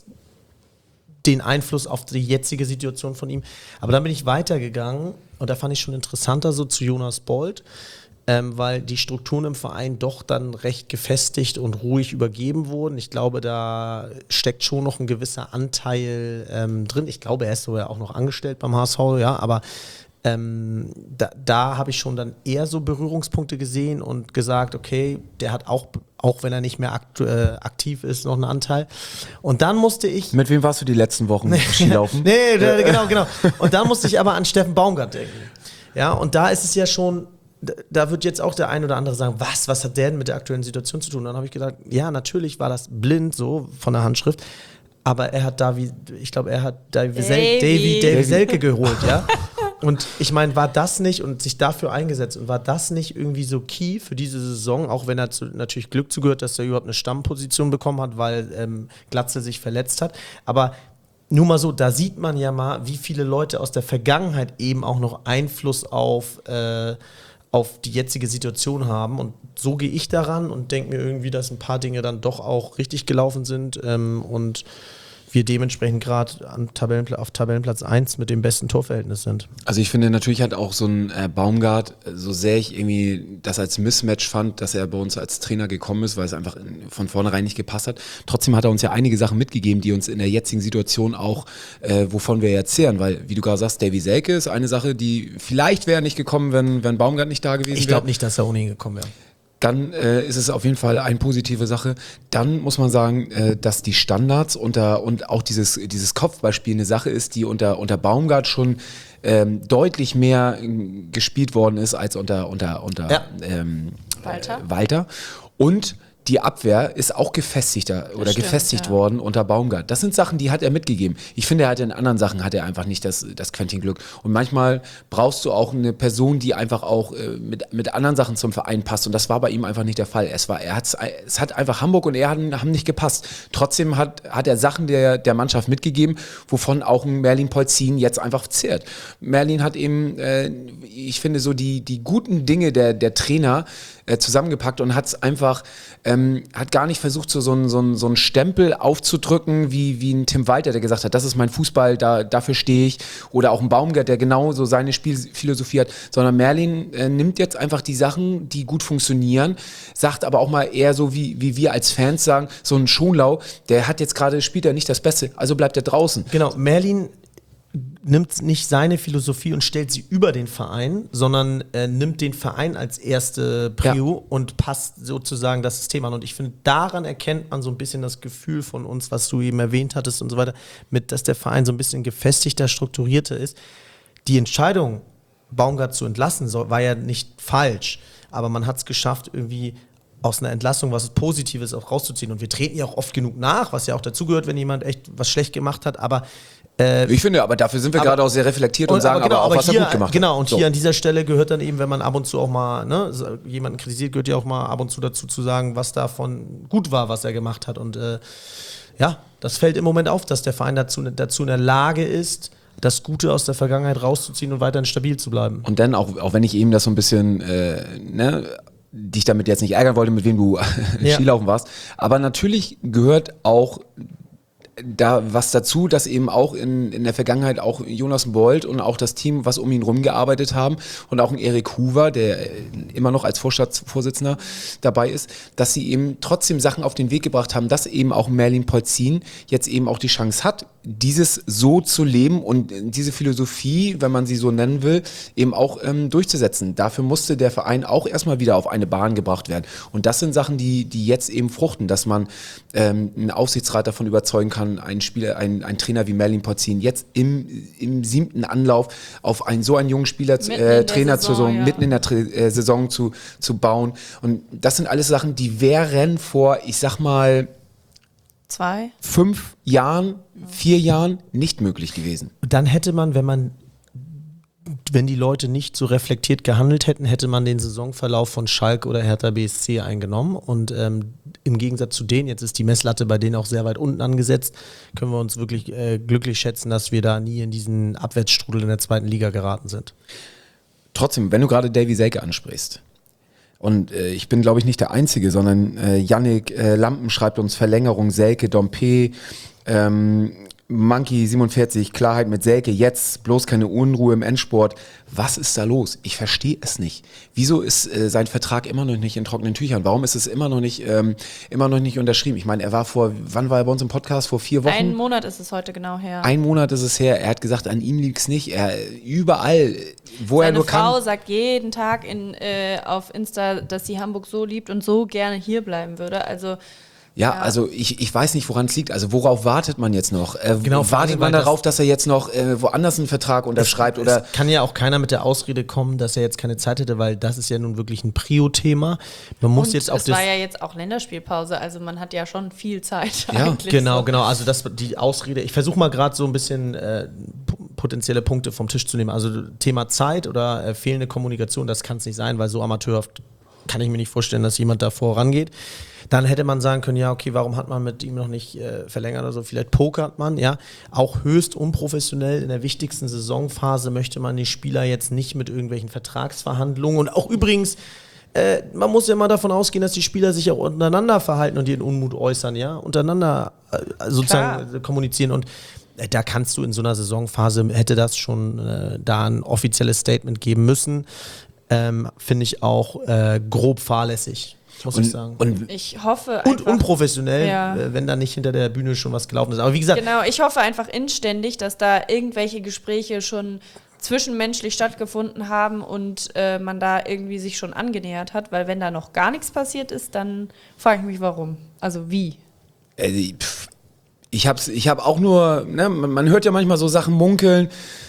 C: den Einfluss auf die jetzige Situation von ihm. Aber dann bin ich weitergegangen und da fand ich schon interessanter so zu Jonas Bold, ähm, weil die Strukturen im Verein doch dann recht gefestigt und ruhig übergeben wurden. Ich glaube, da steckt schon noch ein gewisser Anteil ähm, drin. Ich glaube, er ist so ja auch noch angestellt beim H S V, ja, aber ähm, da, da habe ich schon dann eher so Berührungspunkte gesehen und gesagt, okay, der hat auch, auch wenn er nicht mehr akt, äh, aktiv ist, noch einen Anteil. Und dann musste ich...
B: Mit wem warst du die letzten Wochen Skilaufen?
C: nee, nee, genau, genau. Und dann musste ich aber an Steffen Baumgart denken. Ja, und da ist es ja schon... Da wird jetzt auch der ein oder andere sagen, was, was hat der denn mit der aktuellen Situation zu tun? Und dann habe ich gedacht, ja, natürlich war das blind so von der Handschrift, aber er hat Davi, ich glaube, er hat Davy, Sel- Davy, Davy Selke geholt, ja. Und ich meine, war das nicht und sich dafür eingesetzt und war das nicht irgendwie so key für diese Saison, auch wenn er zu, natürlich Glück zugehört, dass er überhaupt eine Stammposition bekommen hat, weil ähm, Glatze sich verletzt hat, aber nur mal so, da sieht man ja mal, wie viele Leute aus der Vergangenheit eben auch noch Einfluss auf äh, auf die jetzige Situation haben und so gehe ich daran und denke mir irgendwie, dass ein paar Dinge dann doch auch richtig gelaufen sind ähm, und wir dementsprechend gerade Tabellenpla- auf Tabellenplatz eins mit dem besten Torverhältnis sind.
B: Also ich finde natürlich hat auch so ein äh, Baumgart, so sehr ich irgendwie das als Mismatch fand, dass er bei uns als Trainer gekommen ist, weil es einfach in, von vornherein nicht gepasst hat. Trotzdem hat er uns ja einige Sachen mitgegeben, die uns in der jetzigen Situation auch, äh, wovon wir jetzt zehren, weil wie du gerade sagst, Davy Selke ist eine Sache, die vielleicht wäre nicht gekommen, wenn, wenn Baumgart nicht da gewesen wäre.
C: Ich glaube nicht, dass er ohne ihn gekommen wäre.
B: Dann äh, ist es auf jeden Fall eine positive Sache. Dann muss man sagen, äh, dass die Standards unter, und auch dieses, dieses Kopfballspiel eine Sache ist, die unter, unter Baumgart schon ähm, deutlich mehr äh, gespielt worden ist als unter, unter, unter
C: ja.
B: ähm,
A: Walter.
B: Äh, Walter. Und die Abwehr ist auch gefestigter oder
A: stimmt,
B: gefestigt
A: ja.
B: worden unter Baumgart. Das sind Sachen, die hat er mitgegeben. Ich finde, er hat in anderen Sachen hat er einfach nicht das, das Quäntchen-Glück. Und manchmal brauchst du auch eine Person, die einfach auch äh, mit, mit anderen Sachen zum Verein passt. Und das war bei ihm einfach nicht der Fall. Es war, er hat's, es hat einfach Hamburg und er haben, haben nicht gepasst. Trotzdem hat, hat er Sachen der, der Mannschaft mitgegeben, wovon auch ein Merlin Polzin jetzt einfach zehrt. Merlin hat eben, äh, ich finde, so die, die guten Dinge der, der Trainer äh, zusammengepackt und hat es einfach ähm, hat gar nicht versucht, so, so, einen, so, einen, so einen Stempel aufzudrücken, wie, wie ein Tim Walter, der gesagt hat, das ist mein Fußball, da, dafür stehe ich. Oder auch ein Baumgart, der genau so seine Spielphilosophie hat. Sondern Merlin äh, nimmt jetzt einfach die Sachen, die gut funktionieren, sagt aber auch mal eher so, wie, wie wir als Fans sagen, so ein Schonlau, der hat jetzt gerade, spielt er nicht das Beste, also bleibt er draußen.
C: Genau, Merlin nimmt nicht seine Philosophie und stellt sie über den Verein, sondern äh, nimmt den Verein als erste Prio ja. und passt sozusagen das System an. Und ich finde, daran erkennt man so ein bisschen das Gefühl von uns, was du eben erwähnt hattest und so weiter, mit, dass der Verein so ein bisschen gefestigter, strukturierter ist. Die Entscheidung, Baumgart zu entlassen, war ja nicht falsch, aber man hat es geschafft, irgendwie aus einer Entlassung was Positives auch rauszuziehen. Und wir treten ja auch oft genug nach, was ja auch dazugehört, wenn jemand echt was schlecht gemacht hat, aber
B: Äh, ich finde, aber dafür sind wir gerade auch sehr reflektiert und, und sagen aber, genau, aber auch,
C: aber
B: was
C: hier,
B: er gut gemacht
C: genau,
B: hat.
C: Und so. Hier an dieser Stelle gehört dann eben, wenn man ab und zu auch mal ne, jemanden kritisiert, gehört ja auch mal ab und zu dazu zu sagen, was davon gut war, was er gemacht hat. Und äh, ja, das fällt im Moment auf, dass der Verein dazu, dazu in der Lage ist, das Gute aus der Vergangenheit rauszuziehen und weiterhin stabil zu bleiben.
B: Und dann, auch, auch wenn ich eben das so ein bisschen, äh, ne, dich damit jetzt nicht ärgern wollte, mit wem du ja. Skilaufen warst, aber natürlich gehört auch da was dazu, dass eben auch in, in der Vergangenheit auch Jonas Bold und auch das Team, was um ihn rumgearbeitet haben und auch ein Erik Hoover, der immer noch als Vorstandsvorsitzender dabei ist, dass sie eben trotzdem Sachen auf den Weg gebracht haben, dass eben auch Merlin Polzin jetzt eben auch die Chance hat, dieses so zu leben und diese Philosophie, wenn man sie so nennen will, eben auch ähm, durchzusetzen. Dafür musste der Verein auch erstmal wieder auf eine Bahn gebracht werden. Und das sind Sachen, die, die jetzt eben fruchten, dass man ähm, einen Aufsichtsrat davon überzeugen kann, einen Spieler, einen, einen Trainer wie Merlin Porzin jetzt im, im siebten Anlauf auf einen so einen jungen Spieler, äh, Trainer
A: Saison,
B: zu so,
A: ja.
B: mitten in der Tra- äh, Saison zu, zu bauen. Und das sind alles Sachen, die wären vor, ich sag mal,
A: Zwei.
B: fünf Jahren, vier Jahren nicht möglich gewesen.
C: Dann hätte man, wenn man, wenn die Leute nicht so reflektiert gehandelt hätten, hätte man den Saisonverlauf von Schalke oder Hertha B S C eingenommen. Und ähm, im Gegensatz zu denen, jetzt ist die Messlatte bei denen auch sehr weit unten angesetzt, können wir uns wirklich äh, glücklich schätzen, dass wir da nie in diesen Abwärtsstrudel in der zweiten Liga geraten sind.
B: Trotzdem, wenn du gerade Davy Selke ansprichst, und äh, ich bin, glaube ich, nicht der Einzige, sondern äh, Yannick äh, Lampen schreibt uns Verlängerung, Selke, Dompe, ähm, Monkey siebenundvierzig, Klarheit mit Selke, jetzt bloß keine Unruhe im Endsport. Was ist da los? Ich verstehe es nicht. Wieso ist äh, sein Vertrag immer noch nicht in trockenen Tüchern? Warum ist es immer noch nicht, ähm, immer noch nicht unterschrieben? Ich meine, er war vor, wann war er bei uns im Podcast? Vor vier Wochen?
A: Einen Monat ist es heute genau her.
B: Ein Monat ist es her. Er hat gesagt, an ihm liegt es nicht. Er überall, wo er
A: Seine
B: nur
A: Frau
B: kann.
A: sagt jeden Tag in, äh, auf Insta, dass sie Hamburg so liebt und so gerne hier bleiben würde. Also
B: Ja,
A: Ja.
B: also ich, ich weiß nicht, woran es liegt. Also worauf wartet man jetzt noch? Äh,
C: Genau, vor
B: wartet
C: allem,
B: man
C: weil
B: darauf, dass er jetzt noch äh, woanders einen Vertrag unterschreibt?
C: Es,
B: oder
C: es kann ja auch keiner mit der Ausrede kommen, dass er jetzt keine Zeit hätte, weil das ist ja nun wirklich ein Prio-Thema. Man muss
A: und
C: jetzt auf
A: es
C: das...
A: war ja jetzt auch Länderspielpause, also man hat ja schon viel Zeit
B: Ja,
A: eigentlich.
C: Genau,
A: so.
C: genau. Also das die Ausrede. Ich versuche mal gerade so ein bisschen äh, p- potenzielle Punkte vom Tisch zu nehmen. Also Thema Zeit oder äh, fehlende Kommunikation, das kann es nicht sein, weil so amateurhaft kann ich mir nicht vorstellen, dass jemand da vorangeht. Dann hätte man sagen können, ja, okay, warum hat man mit ihm noch nicht äh, verlängert oder so? Vielleicht pokert man, ja. Auch höchst unprofessionell. In der wichtigsten Saisonphase möchte man die Spieler jetzt nicht mit irgendwelchen Vertragsverhandlungen und auch übrigens Äh, man muss ja mal davon ausgehen, dass die Spieler sich auch untereinander verhalten und ihren Unmut äußern, ja, untereinander äh, sozusagen
A: Klar.
C: kommunizieren und äh, da kannst du in so einer Saisonphase, hätte das schon äh, da ein offizielles Statement geben müssen, ähm, finde ich auch äh, grob fahrlässig, muss ich sagen.
B: und
A: Ich hoffe
C: Und
A: einfach,
C: unprofessionell,
A: Ja.
C: äh, wenn da nicht hinter der Bühne schon was gelaufen ist. Aber wie gesagt,
A: Genau, ich hoffe einfach inständig, dass da irgendwelche Gespräche schon zwischenmenschlich stattgefunden haben und äh, man da irgendwie sich schon angenähert hat, weil wenn da noch gar nichts passiert ist, dann frage ich mich, warum. Also wie?
B: äh, pff, ich hab's, ich habe auch nur, ne, man man hört ja manchmal so Sachen munkeln.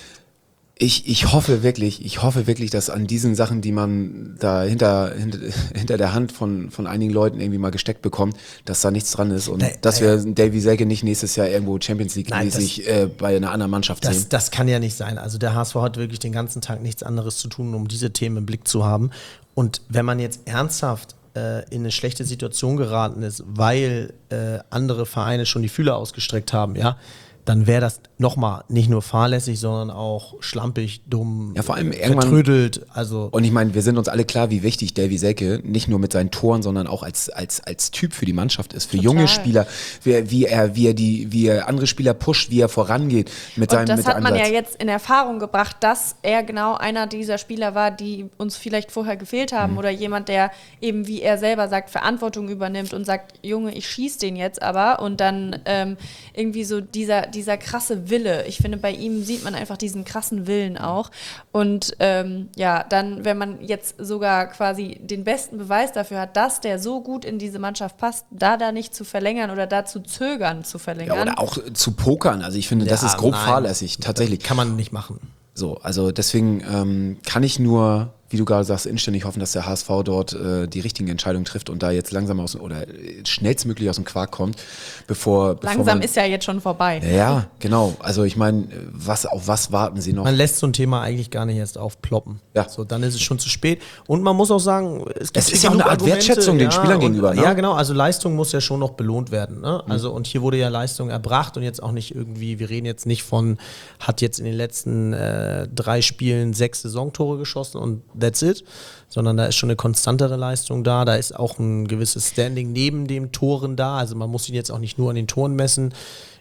B: Ich, ich hoffe wirklich, ich hoffe wirklich, dass an diesen Sachen, die man da hinter, hinter, hinter der Hand von, von einigen Leuten irgendwie mal gesteckt bekommt, dass da nichts dran ist und
C: Nee,
B: dass
C: nee.
B: wir Davy Selke nicht nächstes Jahr irgendwo Champions
C: Nein,
B: League-mäßig äh, bei einer anderen Mannschaft
C: Das,
B: sehen.
C: das kann ja nicht sein. Also der H S V hat wirklich den ganzen Tag nichts anderes zu tun, um diese Themen im Blick zu haben. Und wenn man jetzt ernsthaft äh, in eine schlechte Situation geraten ist, weil äh, andere Vereine schon die Fühler ausgestreckt haben, ja, dann wäre das nochmal nicht nur fahrlässig, sondern auch schlampig, dumm,
B: Ja, vor allem irgendwann-
C: vertrödelt. Also
B: Und ich meine, wir sind uns alle klar, wie wichtig Davy Selke nicht nur mit seinen Toren, sondern auch als, als, als Typ für die Mannschaft ist, für
A: Total.
B: junge Spieler, wie, wie, er, wie, er die, wie er andere Spieler pusht, wie er vorangeht mit seinem
A: Und das
B: mit
A: hat
B: der
A: man ja
B: Ansatz.
A: jetzt in Erfahrung gebracht, dass er genau einer dieser Spieler war, die uns vielleicht vorher gefehlt haben
B: Mhm.
A: oder jemand, der eben, wie er selber sagt, Verantwortung übernimmt und sagt, Junge, ich schieß den jetzt aber und dann ähm, irgendwie so dieser, dieser krasse Wille. Ich finde, bei ihm sieht man einfach diesen krassen Willen auch und ähm, ja, dann, wenn man jetzt sogar quasi den besten Beweis dafür hat, dass der so gut in diese Mannschaft passt, da da nicht zu verlängern oder da zu zögern zu verlängern.
B: Ja, oder auch zu pokern. Also ich finde, das
C: Ja,
B: ist grob
C: nein.
B: fahrlässig, tatsächlich.
C: kann man nicht machen.
B: So, also deswegen ähm, kann ich nur, wie du gerade sagst, inständig hoffen, dass der H S V dort äh, die richtigen Entscheidungen trifft und da jetzt langsam aus oder äh, schnellstmöglich aus dem Quark kommt, bevor, bevor
A: Langsam
B: man,
A: ist ja jetzt schon vorbei.
B: ja, ja, genau. Also ich meine, was auf was warten sie noch?
C: Man lässt so ein Thema eigentlich gar nicht erst aufploppen.
B: Ja.
C: So, dann ist es schon zu spät. Und man muss auch sagen, es gibt
B: Es ist
C: hier
B: ja auch
C: genug
B: eine Art
C: Argumente,
B: Wertschätzung den Spielern
C: und,
B: gegenüber, ne?
C: Ja, genau. Also Leistung muss ja schon noch belohnt werden. Ne? Also und hier wurde ja Leistung erbracht und jetzt auch nicht irgendwie, wir reden jetzt nicht von, hat jetzt in den letzten äh, drei Spielen sechs Saisontore geschossen und that's it, sondern da ist schon eine konstantere Leistung da. Da ist auch ein gewisses Standing neben den Toren da. Also man muss ihn jetzt auch nicht nur an den Toren messen.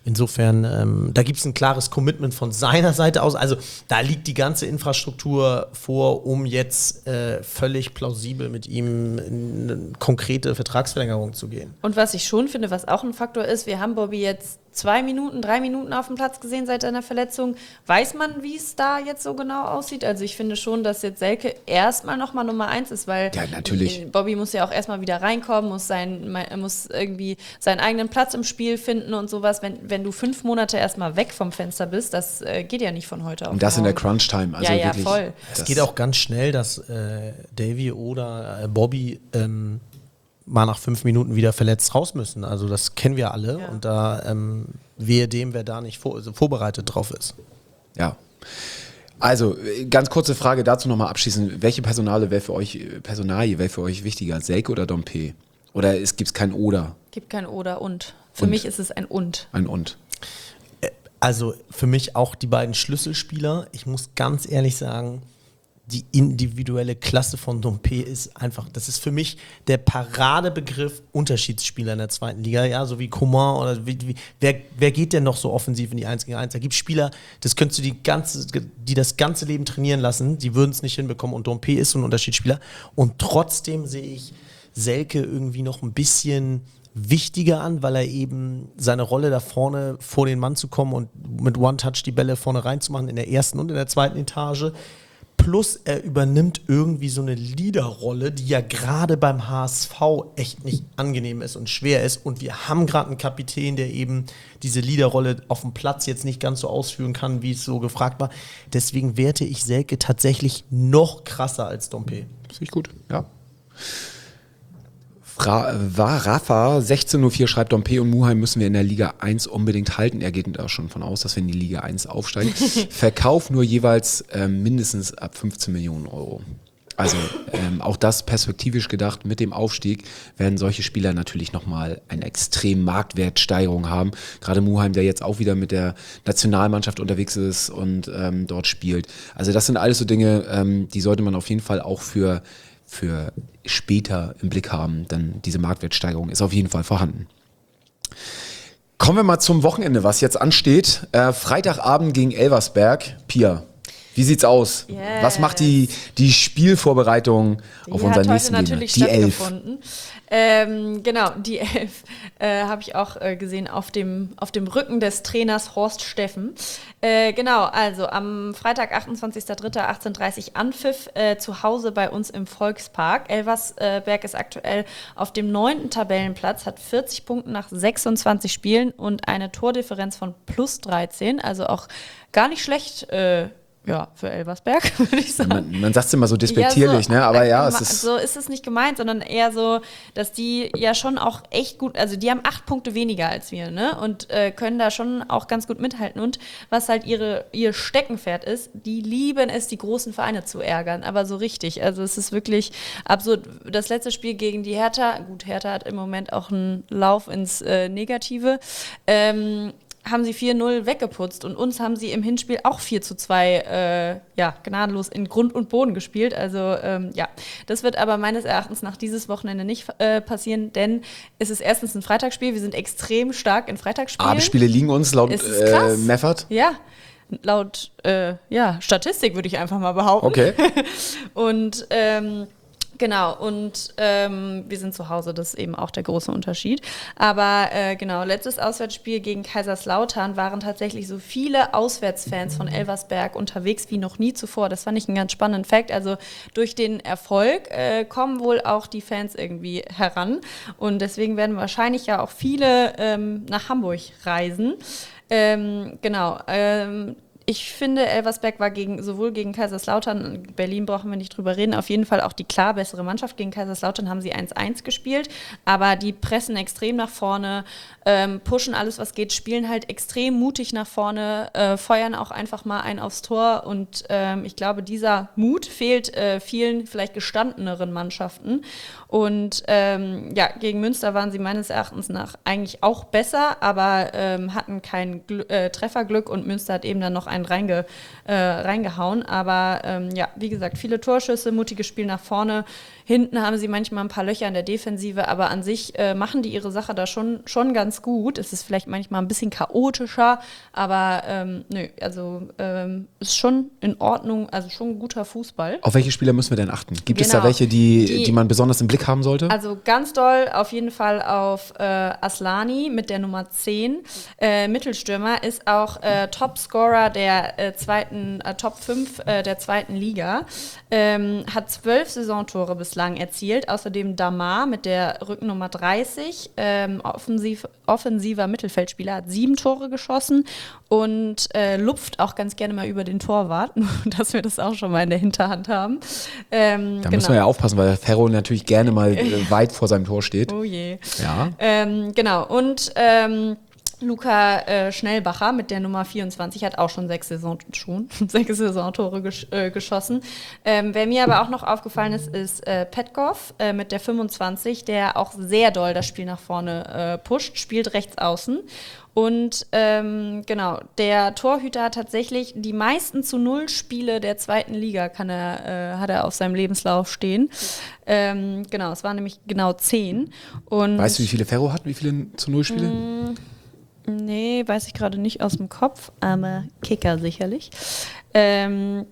C: insofern, ähm, da gibt es ein klares Commitment von seiner Seite aus. Also da liegt die ganze Infrastruktur vor, um jetzt äh, völlig plausibel mit ihm in eine konkrete Vertragsverlängerung zu gehen.
A: Und was ich schon finde, was auch ein Faktor ist, wir haben Bobby jetzt zwei Minuten, drei Minuten auf dem Platz gesehen seit seiner Verletzung. Weiß man, wie es da jetzt so genau aussieht? Also ich finde schon, dass jetzt Selke erstmal nochmal Nummer eins ist, weil
B: ja, natürlich.
A: Bobby muss ja auch erstmal wieder reinkommen, muss, sein, muss irgendwie seinen eigenen Platz im Spiel finden und sowas. Wenn, wenn du fünf Monate erstmal weg vom Fenster bist, das äh, geht ja nicht von heute auf morgen.
B: Und das in der Crunch-Time. Also
A: ja, ja,
B: wirklich,
A: voll.
C: Es geht auch ganz schnell, dass äh, Davy oder äh, Bobby ähm, mal nach fünf Minuten wieder verletzt raus müssen. Also das kennen wir alle
A: ja.
C: und da ähm, wehe dem, wer da nicht vor, also vorbereitet drauf ist.
B: Ja. Also, ganz kurze Frage dazu nochmal abschließend. Welche Personale wäre für euch, Personalie wäre für euch wichtiger? Selke oder Dompe? Oder es gibt kein Oder?
A: Gibt kein Oder und. Für
B: Und?
A: mich ist es ein Und.
B: Ein Und.
C: Also für mich auch die beiden Schlüsselspieler. Ich muss ganz ehrlich sagen, die individuelle Klasse von Dompe ist einfach, das ist für mich der Paradebegriff Unterschiedsspieler in der zweiten Liga, ja, so wie Coman oder wie, wie, wer, wer geht denn noch so offensiv in die eins gegen eins? Da gibt es Spieler, das könntest du die ganze, die das ganze Leben trainieren lassen, die würden es nicht hinbekommen und Dompe ist so ein Unterschiedsspieler und trotzdem sehe ich Selke irgendwie noch ein bisschen wichtiger an, weil er eben seine Rolle da vorne vor den Mann zu kommen und mit One-Touch die Bälle vorne reinzumachen in der ersten und in der zweiten Etage. Plus er übernimmt irgendwie so eine Leaderrolle, die ja gerade beim H S V echt nicht angenehm ist und schwer ist. Und wir haben gerade einen Kapitän, der eben diese Leaderrolle auf dem Platz jetzt nicht ganz so ausführen kann, wie es so gefragt war. Deswegen werte ich Selke tatsächlich noch krasser als Dompe.
B: Finde ich gut, ja. Fra- war Rafa, sechzehn Uhr vier schreibt, Dompe und Muheim müssen wir in der Liga eins unbedingt halten. Er geht da schon von aus, dass wir in die Liga eins aufsteigen. Verkauf nur jeweils ähm, mindestens ab fünfzehn Millionen Euro. Also ähm, auch das perspektivisch gedacht, mit dem Aufstieg werden solche Spieler natürlich nochmal eine extrem Marktwertsteigerung haben. Gerade Muheim, der jetzt auch wieder mit der Nationalmannschaft unterwegs ist und ähm, dort spielt. Also das sind alles so Dinge, ähm, die sollte man auf jeden Fall auch für für später im Blick haben, dann diese Marktwertsteigerung ist auf jeden Fall vorhanden. Kommen wir mal zum Wochenende, was jetzt ansteht. Äh, Freitagabend gegen Elversberg. Pia, wie sieht's aus?
A: Yes.
B: Was macht die, die Spielvorbereitung auf
A: Die
B: unseren
A: hat heute
B: nächsten Gegner?
A: natürlich
B: Die Elf.
A: stattgefunden. Ähm, genau, die Elf äh, habe ich auch äh, gesehen auf dem, auf dem Rücken des Trainers Horst Steffen. Äh, genau, also am Freitag, achtundzwanzigster dritter achtzehn Uhr dreißig Anpfiff äh, zu Hause bei uns im Volkspark. Elversberg ist aktuell auf dem neunten Tabellenplatz, hat vierzig Punkte nach sechsundzwanzig Spielen und eine Tordifferenz von plus dreizehn, also auch gar nicht schlecht äh, ja, für Elversberg, würde ich sagen.
B: Man, man sagt es immer so despektierlich,
A: ja, so,
B: ne? Aber ja,
A: geme-
B: es ist.
A: so ist es nicht gemeint, sondern eher so, dass die ja schon auch echt gut, also die haben acht Punkte weniger als wir, ne? Und äh, können da schon auch ganz gut mithalten. Und was halt ihre, ihr Steckenpferd ist, die lieben es, die großen Vereine zu ärgern, aber so richtig. Also es ist wirklich absurd. Das letzte Spiel gegen die Hertha, gut, Hertha hat im Moment auch einen Lauf ins äh, Negative, ähm, haben sie vier null weggeputzt und uns haben sie im Hinspiel auch vier zu zwei äh, ja, gnadenlos in Grund und Boden gespielt. Also ähm, ja, das wird aber meines Erachtens nach dieses Wochenende nicht äh, passieren, denn es ist erstens ein Freitagsspiel, wir sind extrem stark in Freitagsspielen.
B: Abendspiele liegen uns laut
A: Es ist
B: äh,
A: krass.
B: Meffert.
A: Ja, laut äh, ja, Statistik würde ich einfach mal behaupten.
B: Okay.
A: Und ähm, genau, und ähm, wir sind zu Hause, das ist eben auch der große Unterschied. Aber äh, genau, letztes Auswärtsspiel gegen Kaiserslautern waren tatsächlich so viele Auswärtsfans von Elversberg unterwegs wie noch nie zuvor. Das fand ich einen ganz spannenden Fakt. Also durch den Erfolg äh, kommen wohl auch die Fans irgendwie heran. Und deswegen werden wahrscheinlich ja auch viele ähm, nach Hamburg reisen. Ähm, genau, ähm, ich finde, Elversberg war gegen, sowohl gegen Kaiserslautern, Berlin brauchen wir nicht drüber reden, auf jeden Fall auch die klar bessere Mannschaft. Gegen Kaiserslautern haben sie eins eins gespielt, aber die pressen extrem nach vorne, ähm, pushen alles, was geht, spielen halt extrem mutig nach vorne, äh, feuern auch einfach mal ein aufs Tor und ähm, ich glaube, dieser Mut fehlt äh, vielen vielleicht gestandeneren Mannschaften. Und ähm, ja, gegen Münster waren sie meines Erachtens nach eigentlich auch besser, aber ähm, hatten kein Gl- äh, Trefferglück und Münster hat eben dann noch einen reinge, äh, reingehauen. Aber ähm, ja, wie gesagt, viele Torschüsse, mutiges Spiel nach vorne. Hinten haben sie manchmal ein paar Löcher in der Defensive, aber an sich äh, machen die ihre Sache da schon, schon ganz gut. Es ist vielleicht manchmal ein bisschen chaotischer, aber ähm, nö, also ähm, ist schon in Ordnung, also schon guter Fußball.
B: Auf welche Spieler müssen wir denn achten? Gibt es
A: Genau.
B: da welche, die,
A: Die-
B: die man besonders im Blick haben sollte?
A: Also ganz doll auf jeden Fall auf äh, Aslani mit der Nummer zehn. Äh, Mittelstürmer ist auch äh, Topscorer der äh, zweiten, äh, Top fünf äh, der zweiten Liga. Ähm, hat zwölf Saisontore bislang erzielt. Außerdem Damar mit der Rückennummer dreißig. Ähm, offensiv, offensiver Mittelfeldspieler, hat sieben Tore geschossen und äh, lupft auch ganz gerne mal über den Torwart, nur dass wir das auch schon mal in der Hinterhand haben. Ähm,
B: Da müssen wir ja aufpassen, weil Ferro natürlich gerne mal äh, weit vor seinem Tor steht.
A: Oh je.
B: Ja.
A: Ähm, genau, und ähm, Luca äh, Schnellbacher mit der Nummer vierundzwanzig hat auch schon sechs, Saison, schon, sechs Saisontore gesch äh, geschossen. Ähm, wer mir aber auch noch aufgefallen ist, ist äh, Petkov äh, mit der fünfundzwanzig, der auch sehr doll das Spiel nach vorne äh, pusht, spielt rechts außen. Und ähm, genau, der Torhüter hat tatsächlich die meisten zu Null Spiele der zweiten Liga kann er, äh, hat er auf seinem Lebenslauf stehen. Ähm, genau, es waren nämlich genau zehn. Und
B: Weißt du, wie viele Ferro hat? Wie viele zu Null Spiele?
A: Nee, weiß ich gerade nicht aus dem Kopf, aber Kicker sicherlich. Ähm,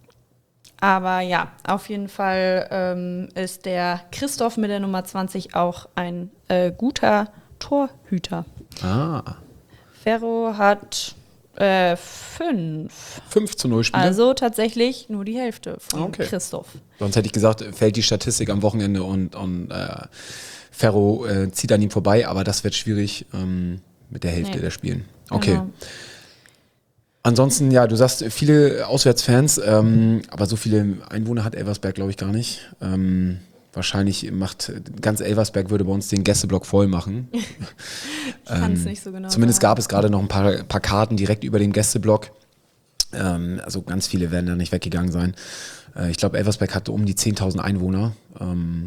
A: aber ja, auf jeden Fall ähm, ist der Christoph mit der Nummer zwanzig auch ein äh, guter Torhüter.
B: Ah.
A: Ferro hat äh, fünf.
B: Fünf zu Null Spiele.
A: Also tatsächlich nur die Hälfte von
B: Okay.
A: Christoph.
B: Sonst hätte ich gesagt, fällt die Statistik am Wochenende und, und äh, Ferro äh, zieht an ihm vorbei, aber das wird schwierig ähm, mit der Hälfte
A: Nee.
B: der Spielen. Okay.
A: Genau.
B: Ansonsten, ja, du sagst viele Auswärtsfans, ähm, aber so viele Einwohner hat Elversberg, glaube ich, gar nicht. Ähm, wahrscheinlich macht ganz Elversberg würde bei uns den Gästeblock voll machen.
A: Ich kann es nicht so genau
B: Zumindest
A: sagen.
B: gab es gerade noch ein paar, paar Karten direkt über den Gästeblock. Ähm, also ganz viele werden da nicht weggegangen sein. Äh, ich glaube, Elversberg hatte um die zehntausend Einwohner. Ähm,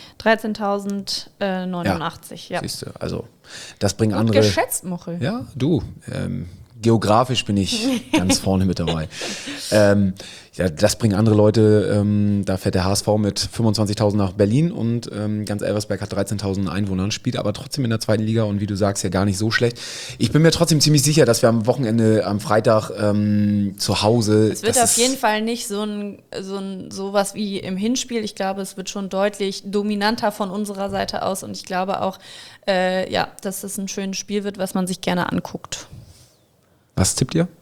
A: dreizehntausendneunundachtzig, ja.
B: Siehst du, also das bringen
A: Gut
B: andere.
A: geschätzt, Muchel.
B: Ja, du. Ähm, geografisch bin ich ganz vorne mit dabei. Ähm, ja, das bringen andere Leute. Ähm, da fährt der H S V mit fünfundzwanzigtausend nach Berlin und ähm, ganz Elversberg hat dreizehntausend Einwohner, spielt aber trotzdem in der zweiten Liga und wie du sagst, ja gar nicht so schlecht. Ich bin mir trotzdem ziemlich sicher, dass wir am Wochenende, am Freitag ähm, zu Hause.
A: Es wird
B: das
A: auf
B: ist-
A: jeden Fall nicht so ein, so ein sowas wie im Hinspiel. Ich glaube, es wird schon deutlich dominanter von unserer Seite aus und ich glaube auch, äh, ja, dass es ein schönes Spiel wird, was man sich gerne anguckt.
B: Was tippt ihr?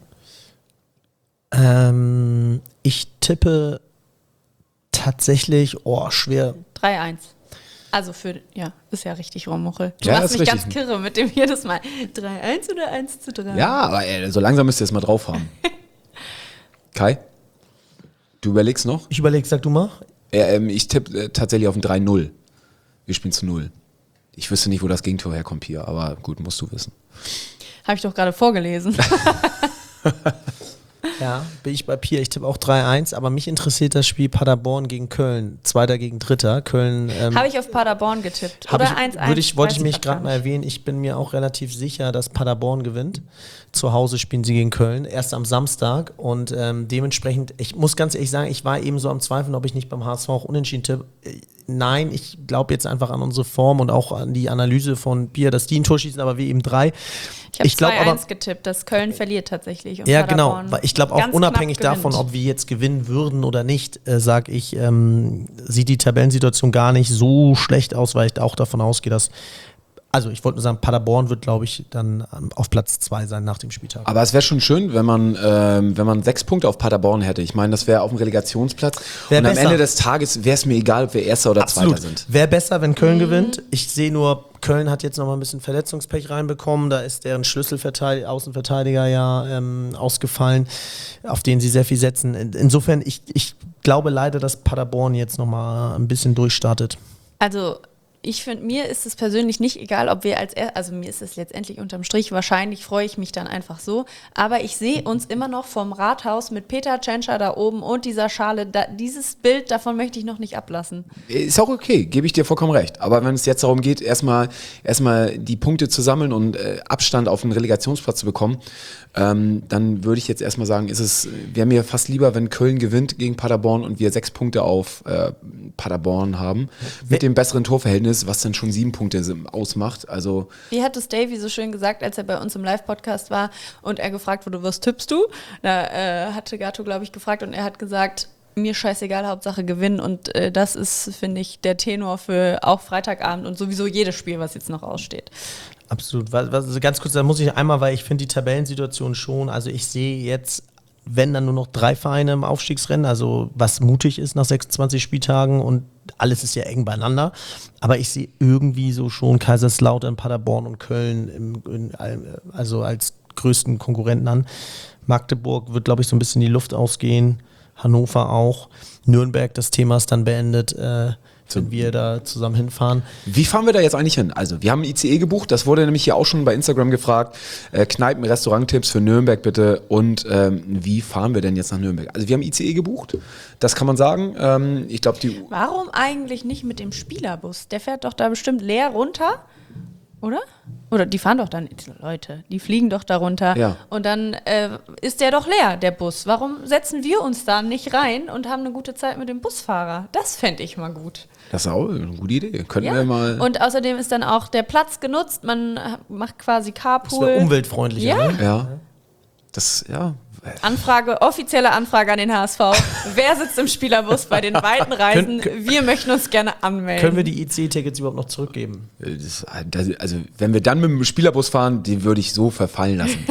C: Ähm, ich tippe tatsächlich, oh, schwer.
A: drei eins. Also für, ja, ist ja richtig rum, Muchel. Du
B: Ja,
A: machst
B: ist
A: mich
B: richtig.
A: ganz kirre mit dem jedes Mal. drei eins oder eins zu drei?
B: Ja, aber ey, so langsam müsst ihr es mal drauf haben. Kai? Du überlegst noch?
C: Ich überlege, sag du mal.
B: Äh, ähm, ich tippe äh, tatsächlich auf ein drei null. Wir spielen zu null. Ich wüsste nicht, wo das Gegentor herkommt hier, aber gut, musst du wissen.
A: Habe ich doch gerade vorgelesen.
C: Ja, bin ich bei Pia. Ich tippe auch drei eins, aber mich interessiert das Spiel Paderborn gegen Köln. Zweiter gegen Dritter. Köln. Ähm,
A: Habe ich auf Paderborn getippt.
C: hab
A: Oder
C: ich,
A: eins eins.
C: würde ich, wollte ich
A: weiß
C: mich
A: grad
C: gerade
A: gar
C: mal
A: nicht.
C: erwähnen. Ich bin mir auch relativ sicher, dass Paderborn gewinnt. Zu Hause spielen sie gegen Köln. Erst am Samstag. Und ähm, dementsprechend, ich muss ganz ehrlich sagen, ich war eben so am Zweifeln, ob ich nicht beim H S V auch unentschieden tippe. Äh, Nein, ich glaube jetzt einfach an unsere Form und auch an die Analyse von Pia, dass die ein Tor schießen, aber wir eben drei.
A: Ich habe
C: glaub
A: zwei
C: aber-
A: eins getippt, dass Köln verliert tatsächlich. Und
C: Ja, genau.
A: Paderborn
C: Weil ich glaube auch
A: ganz
C: unabhängig
A: knapp
C: davon,
A: gewinnt.
C: ob wir jetzt gewinnen würden oder nicht, äh, sage ich, ähm, sieht die Tabellensituation gar nicht so schlecht aus, weil ich auch davon ausgehe, dass, also ich wollte nur sagen, Paderborn wird, glaube ich, dann ähm, auf Platz zwei sein nach dem Spieltag.
B: Aber es wäre schon schön, wenn man, ähm, wenn man sechs Punkte auf Paderborn hätte. Ich meine, das wäre auf dem Relegationsplatz.
C: Wär
B: und am
C: besser.
B: Ende des Tages wäre es mir egal, ob wir Erster oder Zweiter sind.
C: Wäre besser, wenn
A: Mhm.
C: Köln gewinnt. Ich sehe nur, Köln hat jetzt noch mal ein bisschen Verletzungspech reinbekommen. Da ist deren Schlüsselverteidiger, Außenverteidiger ja ähm, ausgefallen, auf den sie sehr viel setzen. In- Insofern, ich, ich glaube leider, dass Paderborn jetzt noch mal ein bisschen durchstartet.
A: Also ich finde, mir ist es persönlich nicht egal, ob wir als, er also mir ist es letztendlich unterm Strich, wahrscheinlich freue ich mich dann einfach so, aber ich sehe uns immer noch vom Rathaus mit Peter Tschentscher da oben und dieser Schale, da, dieses Bild, davon möchte ich noch nicht ablassen.
B: Ist auch okay, gebe ich dir vollkommen recht. Aber wenn es jetzt darum geht, erstmal erstmal die Punkte zu sammeln und äh, Abstand auf den Relegationsplatz zu bekommen, ähm, dann würde ich jetzt erstmal sagen, ist es, wäre mir fast lieber, wenn Köln gewinnt gegen Paderborn und wir sechs Punkte auf äh, Paderborn haben, mit dem besseren Torverhältnis, was dann schon sieben Punkte ausmacht. Also
A: Wie hat es Davy so schön gesagt, als er bei uns im Live-Podcast war und er gefragt wurde, was tippst du? Da äh, hatte Gato, glaube ich, gefragt und er hat gesagt, mir scheißegal, Hauptsache gewinnen und äh, das ist, finde ich, der Tenor für auch Freitagabend und sowieso jedes Spiel, was jetzt noch aussteht.
C: Absolut. Was, was, ganz kurz, da muss ich einmal, weil ich finde die Tabellensituation schon, also ich sehe jetzt, wenn dann nur noch drei Vereine im Aufstiegsrennen, also was mutig ist nach sechsundzwanzig Spieltagen und alles ist ja eng beieinander, aber ich sehe irgendwie so schon Kaiserslautern, Paderborn und Köln im, in, also als größten Konkurrenten an. Magdeburg wird, glaube ich, so ein bisschen die Luft ausgehen, Hannover auch, Nürnberg, das Thema ist dann beendet, äh, wenn wir da zusammen hinfahren.
B: wie fahren wir da jetzt eigentlich hin? Also, wir haben ein I C E gebucht, das wurde nämlich hier auch schon bei Instagram gefragt. Äh, Kneipen, Restauranttipps für Nürnberg bitte. Und ähm, wie fahren wir denn jetzt nach Nürnberg? Also, wir haben I C E gebucht, das kann man sagen. Ähm, ich glaube, die.
A: Warum eigentlich nicht mit dem Spielerbus? Der fährt doch da bestimmt leer runter, oder? Oder die fahren doch dann, Leute, die fliegen doch da runter.
B: Ja.
A: Und dann äh, ist der doch leer, der Bus. Warum setzen wir uns da nicht rein und haben eine gute Zeit mit dem Busfahrer? Das fände ich mal gut.
B: Das ist auch eine gute Idee. Könnten
A: Ja.
B: wir mal.
A: Und außerdem ist dann auch der Platz genutzt, man macht quasi
C: Das
A: Carpool.
C: wäre umweltfreundlicher.
A: Ja.
C: Ne?
B: ja. Das, ja.
A: Anfrage, offizielle Anfrage an den H S V. Wer sitzt im Spielerbus bei den weiten Reisen?
C: Können-
A: Wir möchten uns gerne anmelden.
C: Können wir die I C E-Tickets überhaupt noch zurückgeben?
B: Das, das, also, wenn wir dann mit dem Spielerbus fahren, den würde ich so verfallen lassen.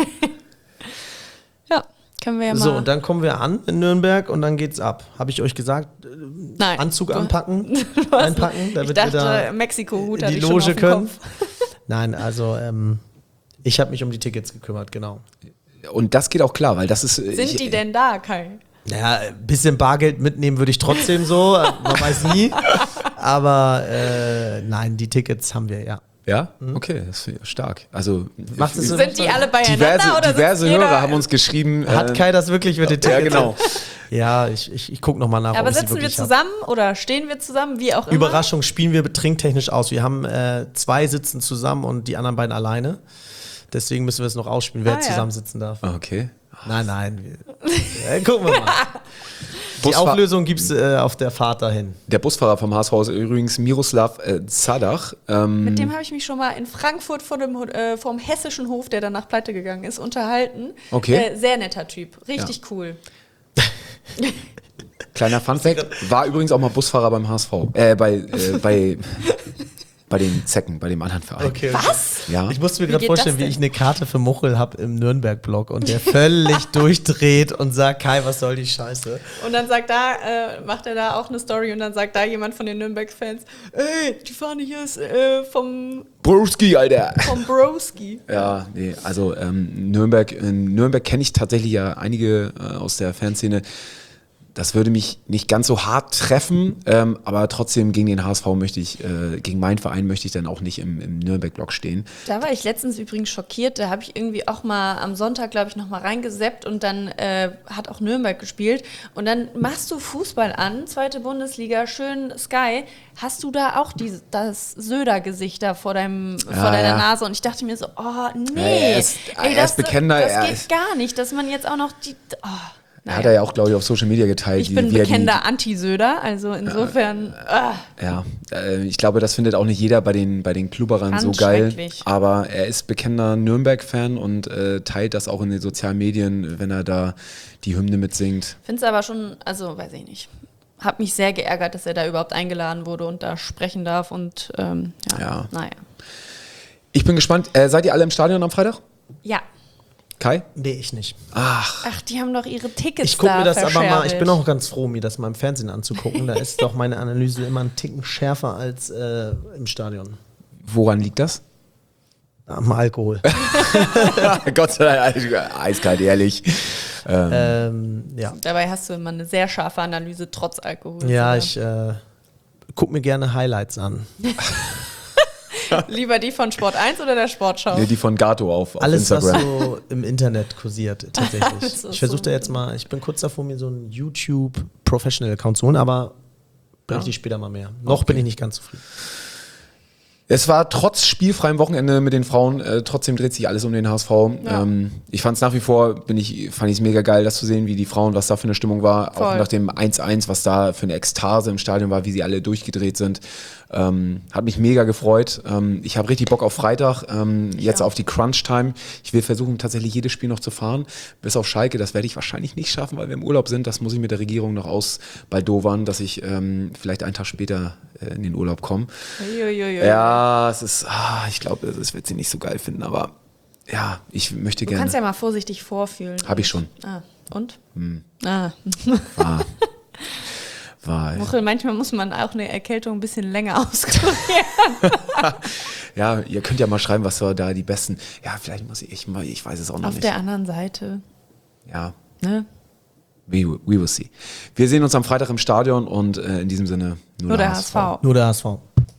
A: Ja, können wir ja mal.
C: So, und dann kommen wir an in Nürnberg und dann geht's ab. Habe ich euch gesagt,
A: Nein.
C: Anzug
A: Du-
C: anpacken,
A: Du hast-
C: einpacken,
A: ich
C: damit
A: dachte,
C: wir da
A: Mexiko-Hut
C: in
A: hatte
C: die
A: ich schon
C: Loge
A: auf dem
C: können.
A: Kopf.
C: Nein, also ähm, ich habe mich um die Tickets gekümmert, genau.
B: Und das geht auch klar, weil das ist.
A: Sind
B: ich,
A: die denn da, Kai?
C: Naja, ein bisschen Bargeld mitnehmen würde ich trotzdem so, man weiß nie. Aber äh, nein, die Tickets haben wir, ja.
B: Ja? Okay, das ist stark. Also,
C: Macht es so-
A: Sind die alle beieinander
B: diverse,
A: oder
B: diverse
A: sitzt jeder-
B: Hörer haben uns geschrieben.
C: Hat
B: äh,
C: Kai das wirklich mit den
B: ja,
C: Tickets?
B: genau.
C: Ja, ich, ich, ich gucke nochmal nach,
A: Aber
C: ob ich sie
A: sitzen wir
C: wirklich hab.
A: zusammen oder stehen wir zusammen, wie auch immer?
C: Überraschung, spielen wir trinktechnisch aus. Wir haben äh, zwei sitzen zusammen und die anderen beiden alleine. Deswegen müssen wir es noch ausspielen, wer
A: Ah, ja.
C: zusammen sitzen darf.
B: Okay.
C: Nein, nein. Wir, äh, gucken wir mal. Die
B: Busfahr-
C: Auflösung gibt es äh, auf der Fahrt dahin.
B: Der Busfahrer vom H S V ist übrigens Miroslav äh, Zadach. Ähm,
A: Mit dem habe ich mich schon mal in Frankfurt vor dem, äh, vom hessischen Hof, der danach pleite gegangen ist, unterhalten.
B: Okay.
A: Äh, sehr netter Typ, richtig cool.
B: Kleiner Funfact, war übrigens auch mal Busfahrer beim H S V. Äh, bei, äh, bei, bei den Zecken, bei dem anderen Verein.
A: Was?
B: Ja.
C: Ich musste mir
A: Wie
C: gerade
A: geht
C: vorstellen,
A: das
C: wie
A: denn?
C: ich eine Karte für Muchel habe im Nürnberg-Blog und der völlig durchdreht und sagt, Kai, was soll die Scheiße?
A: Und dann sagt da, äh, macht er da auch eine Story und dann sagt da jemand von den Nürnberg-Fans, ey, die Fahne hier ist äh, vom,
B: Broski, Alter.
A: vom Broski.
B: Ja, nee, also ähm, Nürnberg, in Nürnberg kenne ich tatsächlich ja einige äh, aus der Fanszene. Das würde mich nicht ganz so hart treffen, ähm, aber trotzdem gegen den H S V möchte ich, äh, gegen meinen Verein möchte ich dann auch nicht im, im Nürnberg-Block stehen.
A: Da war ich letztens übrigens schockiert. Da habe ich irgendwie auch mal am Sonntag, glaube ich, noch mal reingeseppt und dann äh, hat auch Nürnberg gespielt. Und dann machst du Fußball an, zweite Bundesliga, schön Sky. Hast du da auch die, das Söder-Gesicht da vor, deinem, vor
B: Ja,
A: deiner
B: ja.
A: Nase? Und ich dachte mir so, oh nee,
B: Ja, er ist- er ist bekennender,
A: Das
B: er
A: geht
B: ist-
A: gar nicht, dass man jetzt auch noch die... Oh,
B: Er hat er ja auch, glaube ich, auf Social Media geteilt.
A: Ich
B: wie-
A: bin
B: wie er die-
A: bekennender Anti-Söder, also insofern... ah.
B: Ja, äh, ich glaube, das findet auch nicht jeder bei den, bei den Klubberern so
A: Ganz
B: geil.
A: schrecklich.
B: Aber er ist bekennender Nürnberg-Fan und äh, teilt das auch in den sozialen Medien, wenn er da die Hymne mitsingt.
A: Finde es aber schon, also weiß ich nicht. Hab mich sehr geärgert, dass er da überhaupt eingeladen wurde und da sprechen darf und ähm, ja,
B: Ja.
A: naja.
B: Ich bin gespannt. Äh, seid ihr alle im Stadion am Freitag?
A: Ja.
B: Kai?
C: Nee, ich nicht.
B: Ach,
A: Ach, die haben doch ihre Tickets
C: Ich gucke
A: da
C: mir das aber mal, ich
A: verscherbelt.
C: bin auch ganz froh, mir das mal im Fernsehen anzugucken. Da ist doch meine Analyse immer einen Ticken schärfer als äh, im Stadion.
B: woran liegt das?
C: Am Alkohol.
B: Gott sei Dank, eiskalt, ehrlich. Ähm,
C: ähm, ja.
A: Dabei hast du immer eine sehr scharfe Analyse, trotz Alkohol.
C: Ja,
A: oder?
C: ich äh, gucke mir gerne Highlights an.
A: Lieber die von Sport eins oder der Sportschau?
B: Nee, die von Gato auf, auf
C: Alles,
B: Instagram.
C: was so im Internet kursiert, tatsächlich.
A: Das ist
C: Ich versuche
A: so
C: da jetzt mal, ich bin kurz davor, mir so einen YouTube-Professional-Account zu holen, aber berichte ich später mal mehr. Noch bin ich nicht ganz zufrieden.
B: Es war trotz spielfreiem Wochenende mit den Frauen, äh, trotzdem dreht sich alles um den H S V.
A: Ja.
B: Ähm, ich fand es nach wie vor, bin ich, fand ich es mega geil, das zu sehen, wie die Frauen, was da für eine Stimmung war.
A: Voll.
B: Auch nach dem eins eins, was da für eine Ekstase im Stadion war, wie sie alle durchgedreht sind. Ähm, hat mich mega gefreut. Ähm, ich habe richtig Bock auf Freitag, ähm, jetzt
A: Ja.
B: auf die Crunch-Time. Ich will versuchen, tatsächlich jedes Spiel noch zu fahren. Bis auf Schalke, das werde ich wahrscheinlich nicht schaffen, weil wir im Urlaub sind. Das muss ich mit der Regierung noch ausbaldowern, dass ich ähm, vielleicht einen Tag später äh, in den Urlaub komme.
A: Uiuiui.
B: Ja, es ist, ah, ich glaube, das wird sie nicht so geil finden, aber ja, ich möchte
A: Du
B: gerne.
A: kannst ja mal vorsichtig vorfühlen.
B: Hab ich schon.
A: Ah, und? Ah.
B: War, war,
A: Muchel, manchmal muss man auch eine Erkältung ein bisschen länger auskurieren.
B: ja, ihr könnt ja mal schreiben, was so da die besten. Ja, vielleicht muss ich, ich, ich weiß es auch noch
A: Auf
B: nicht.
A: der anderen Seite.
B: Ja,
A: Ne?
B: we, we will see. Wir sehen uns am Freitag im Stadion und äh, in diesem Sinne
A: Nur der H S V.
C: Nur der H S V.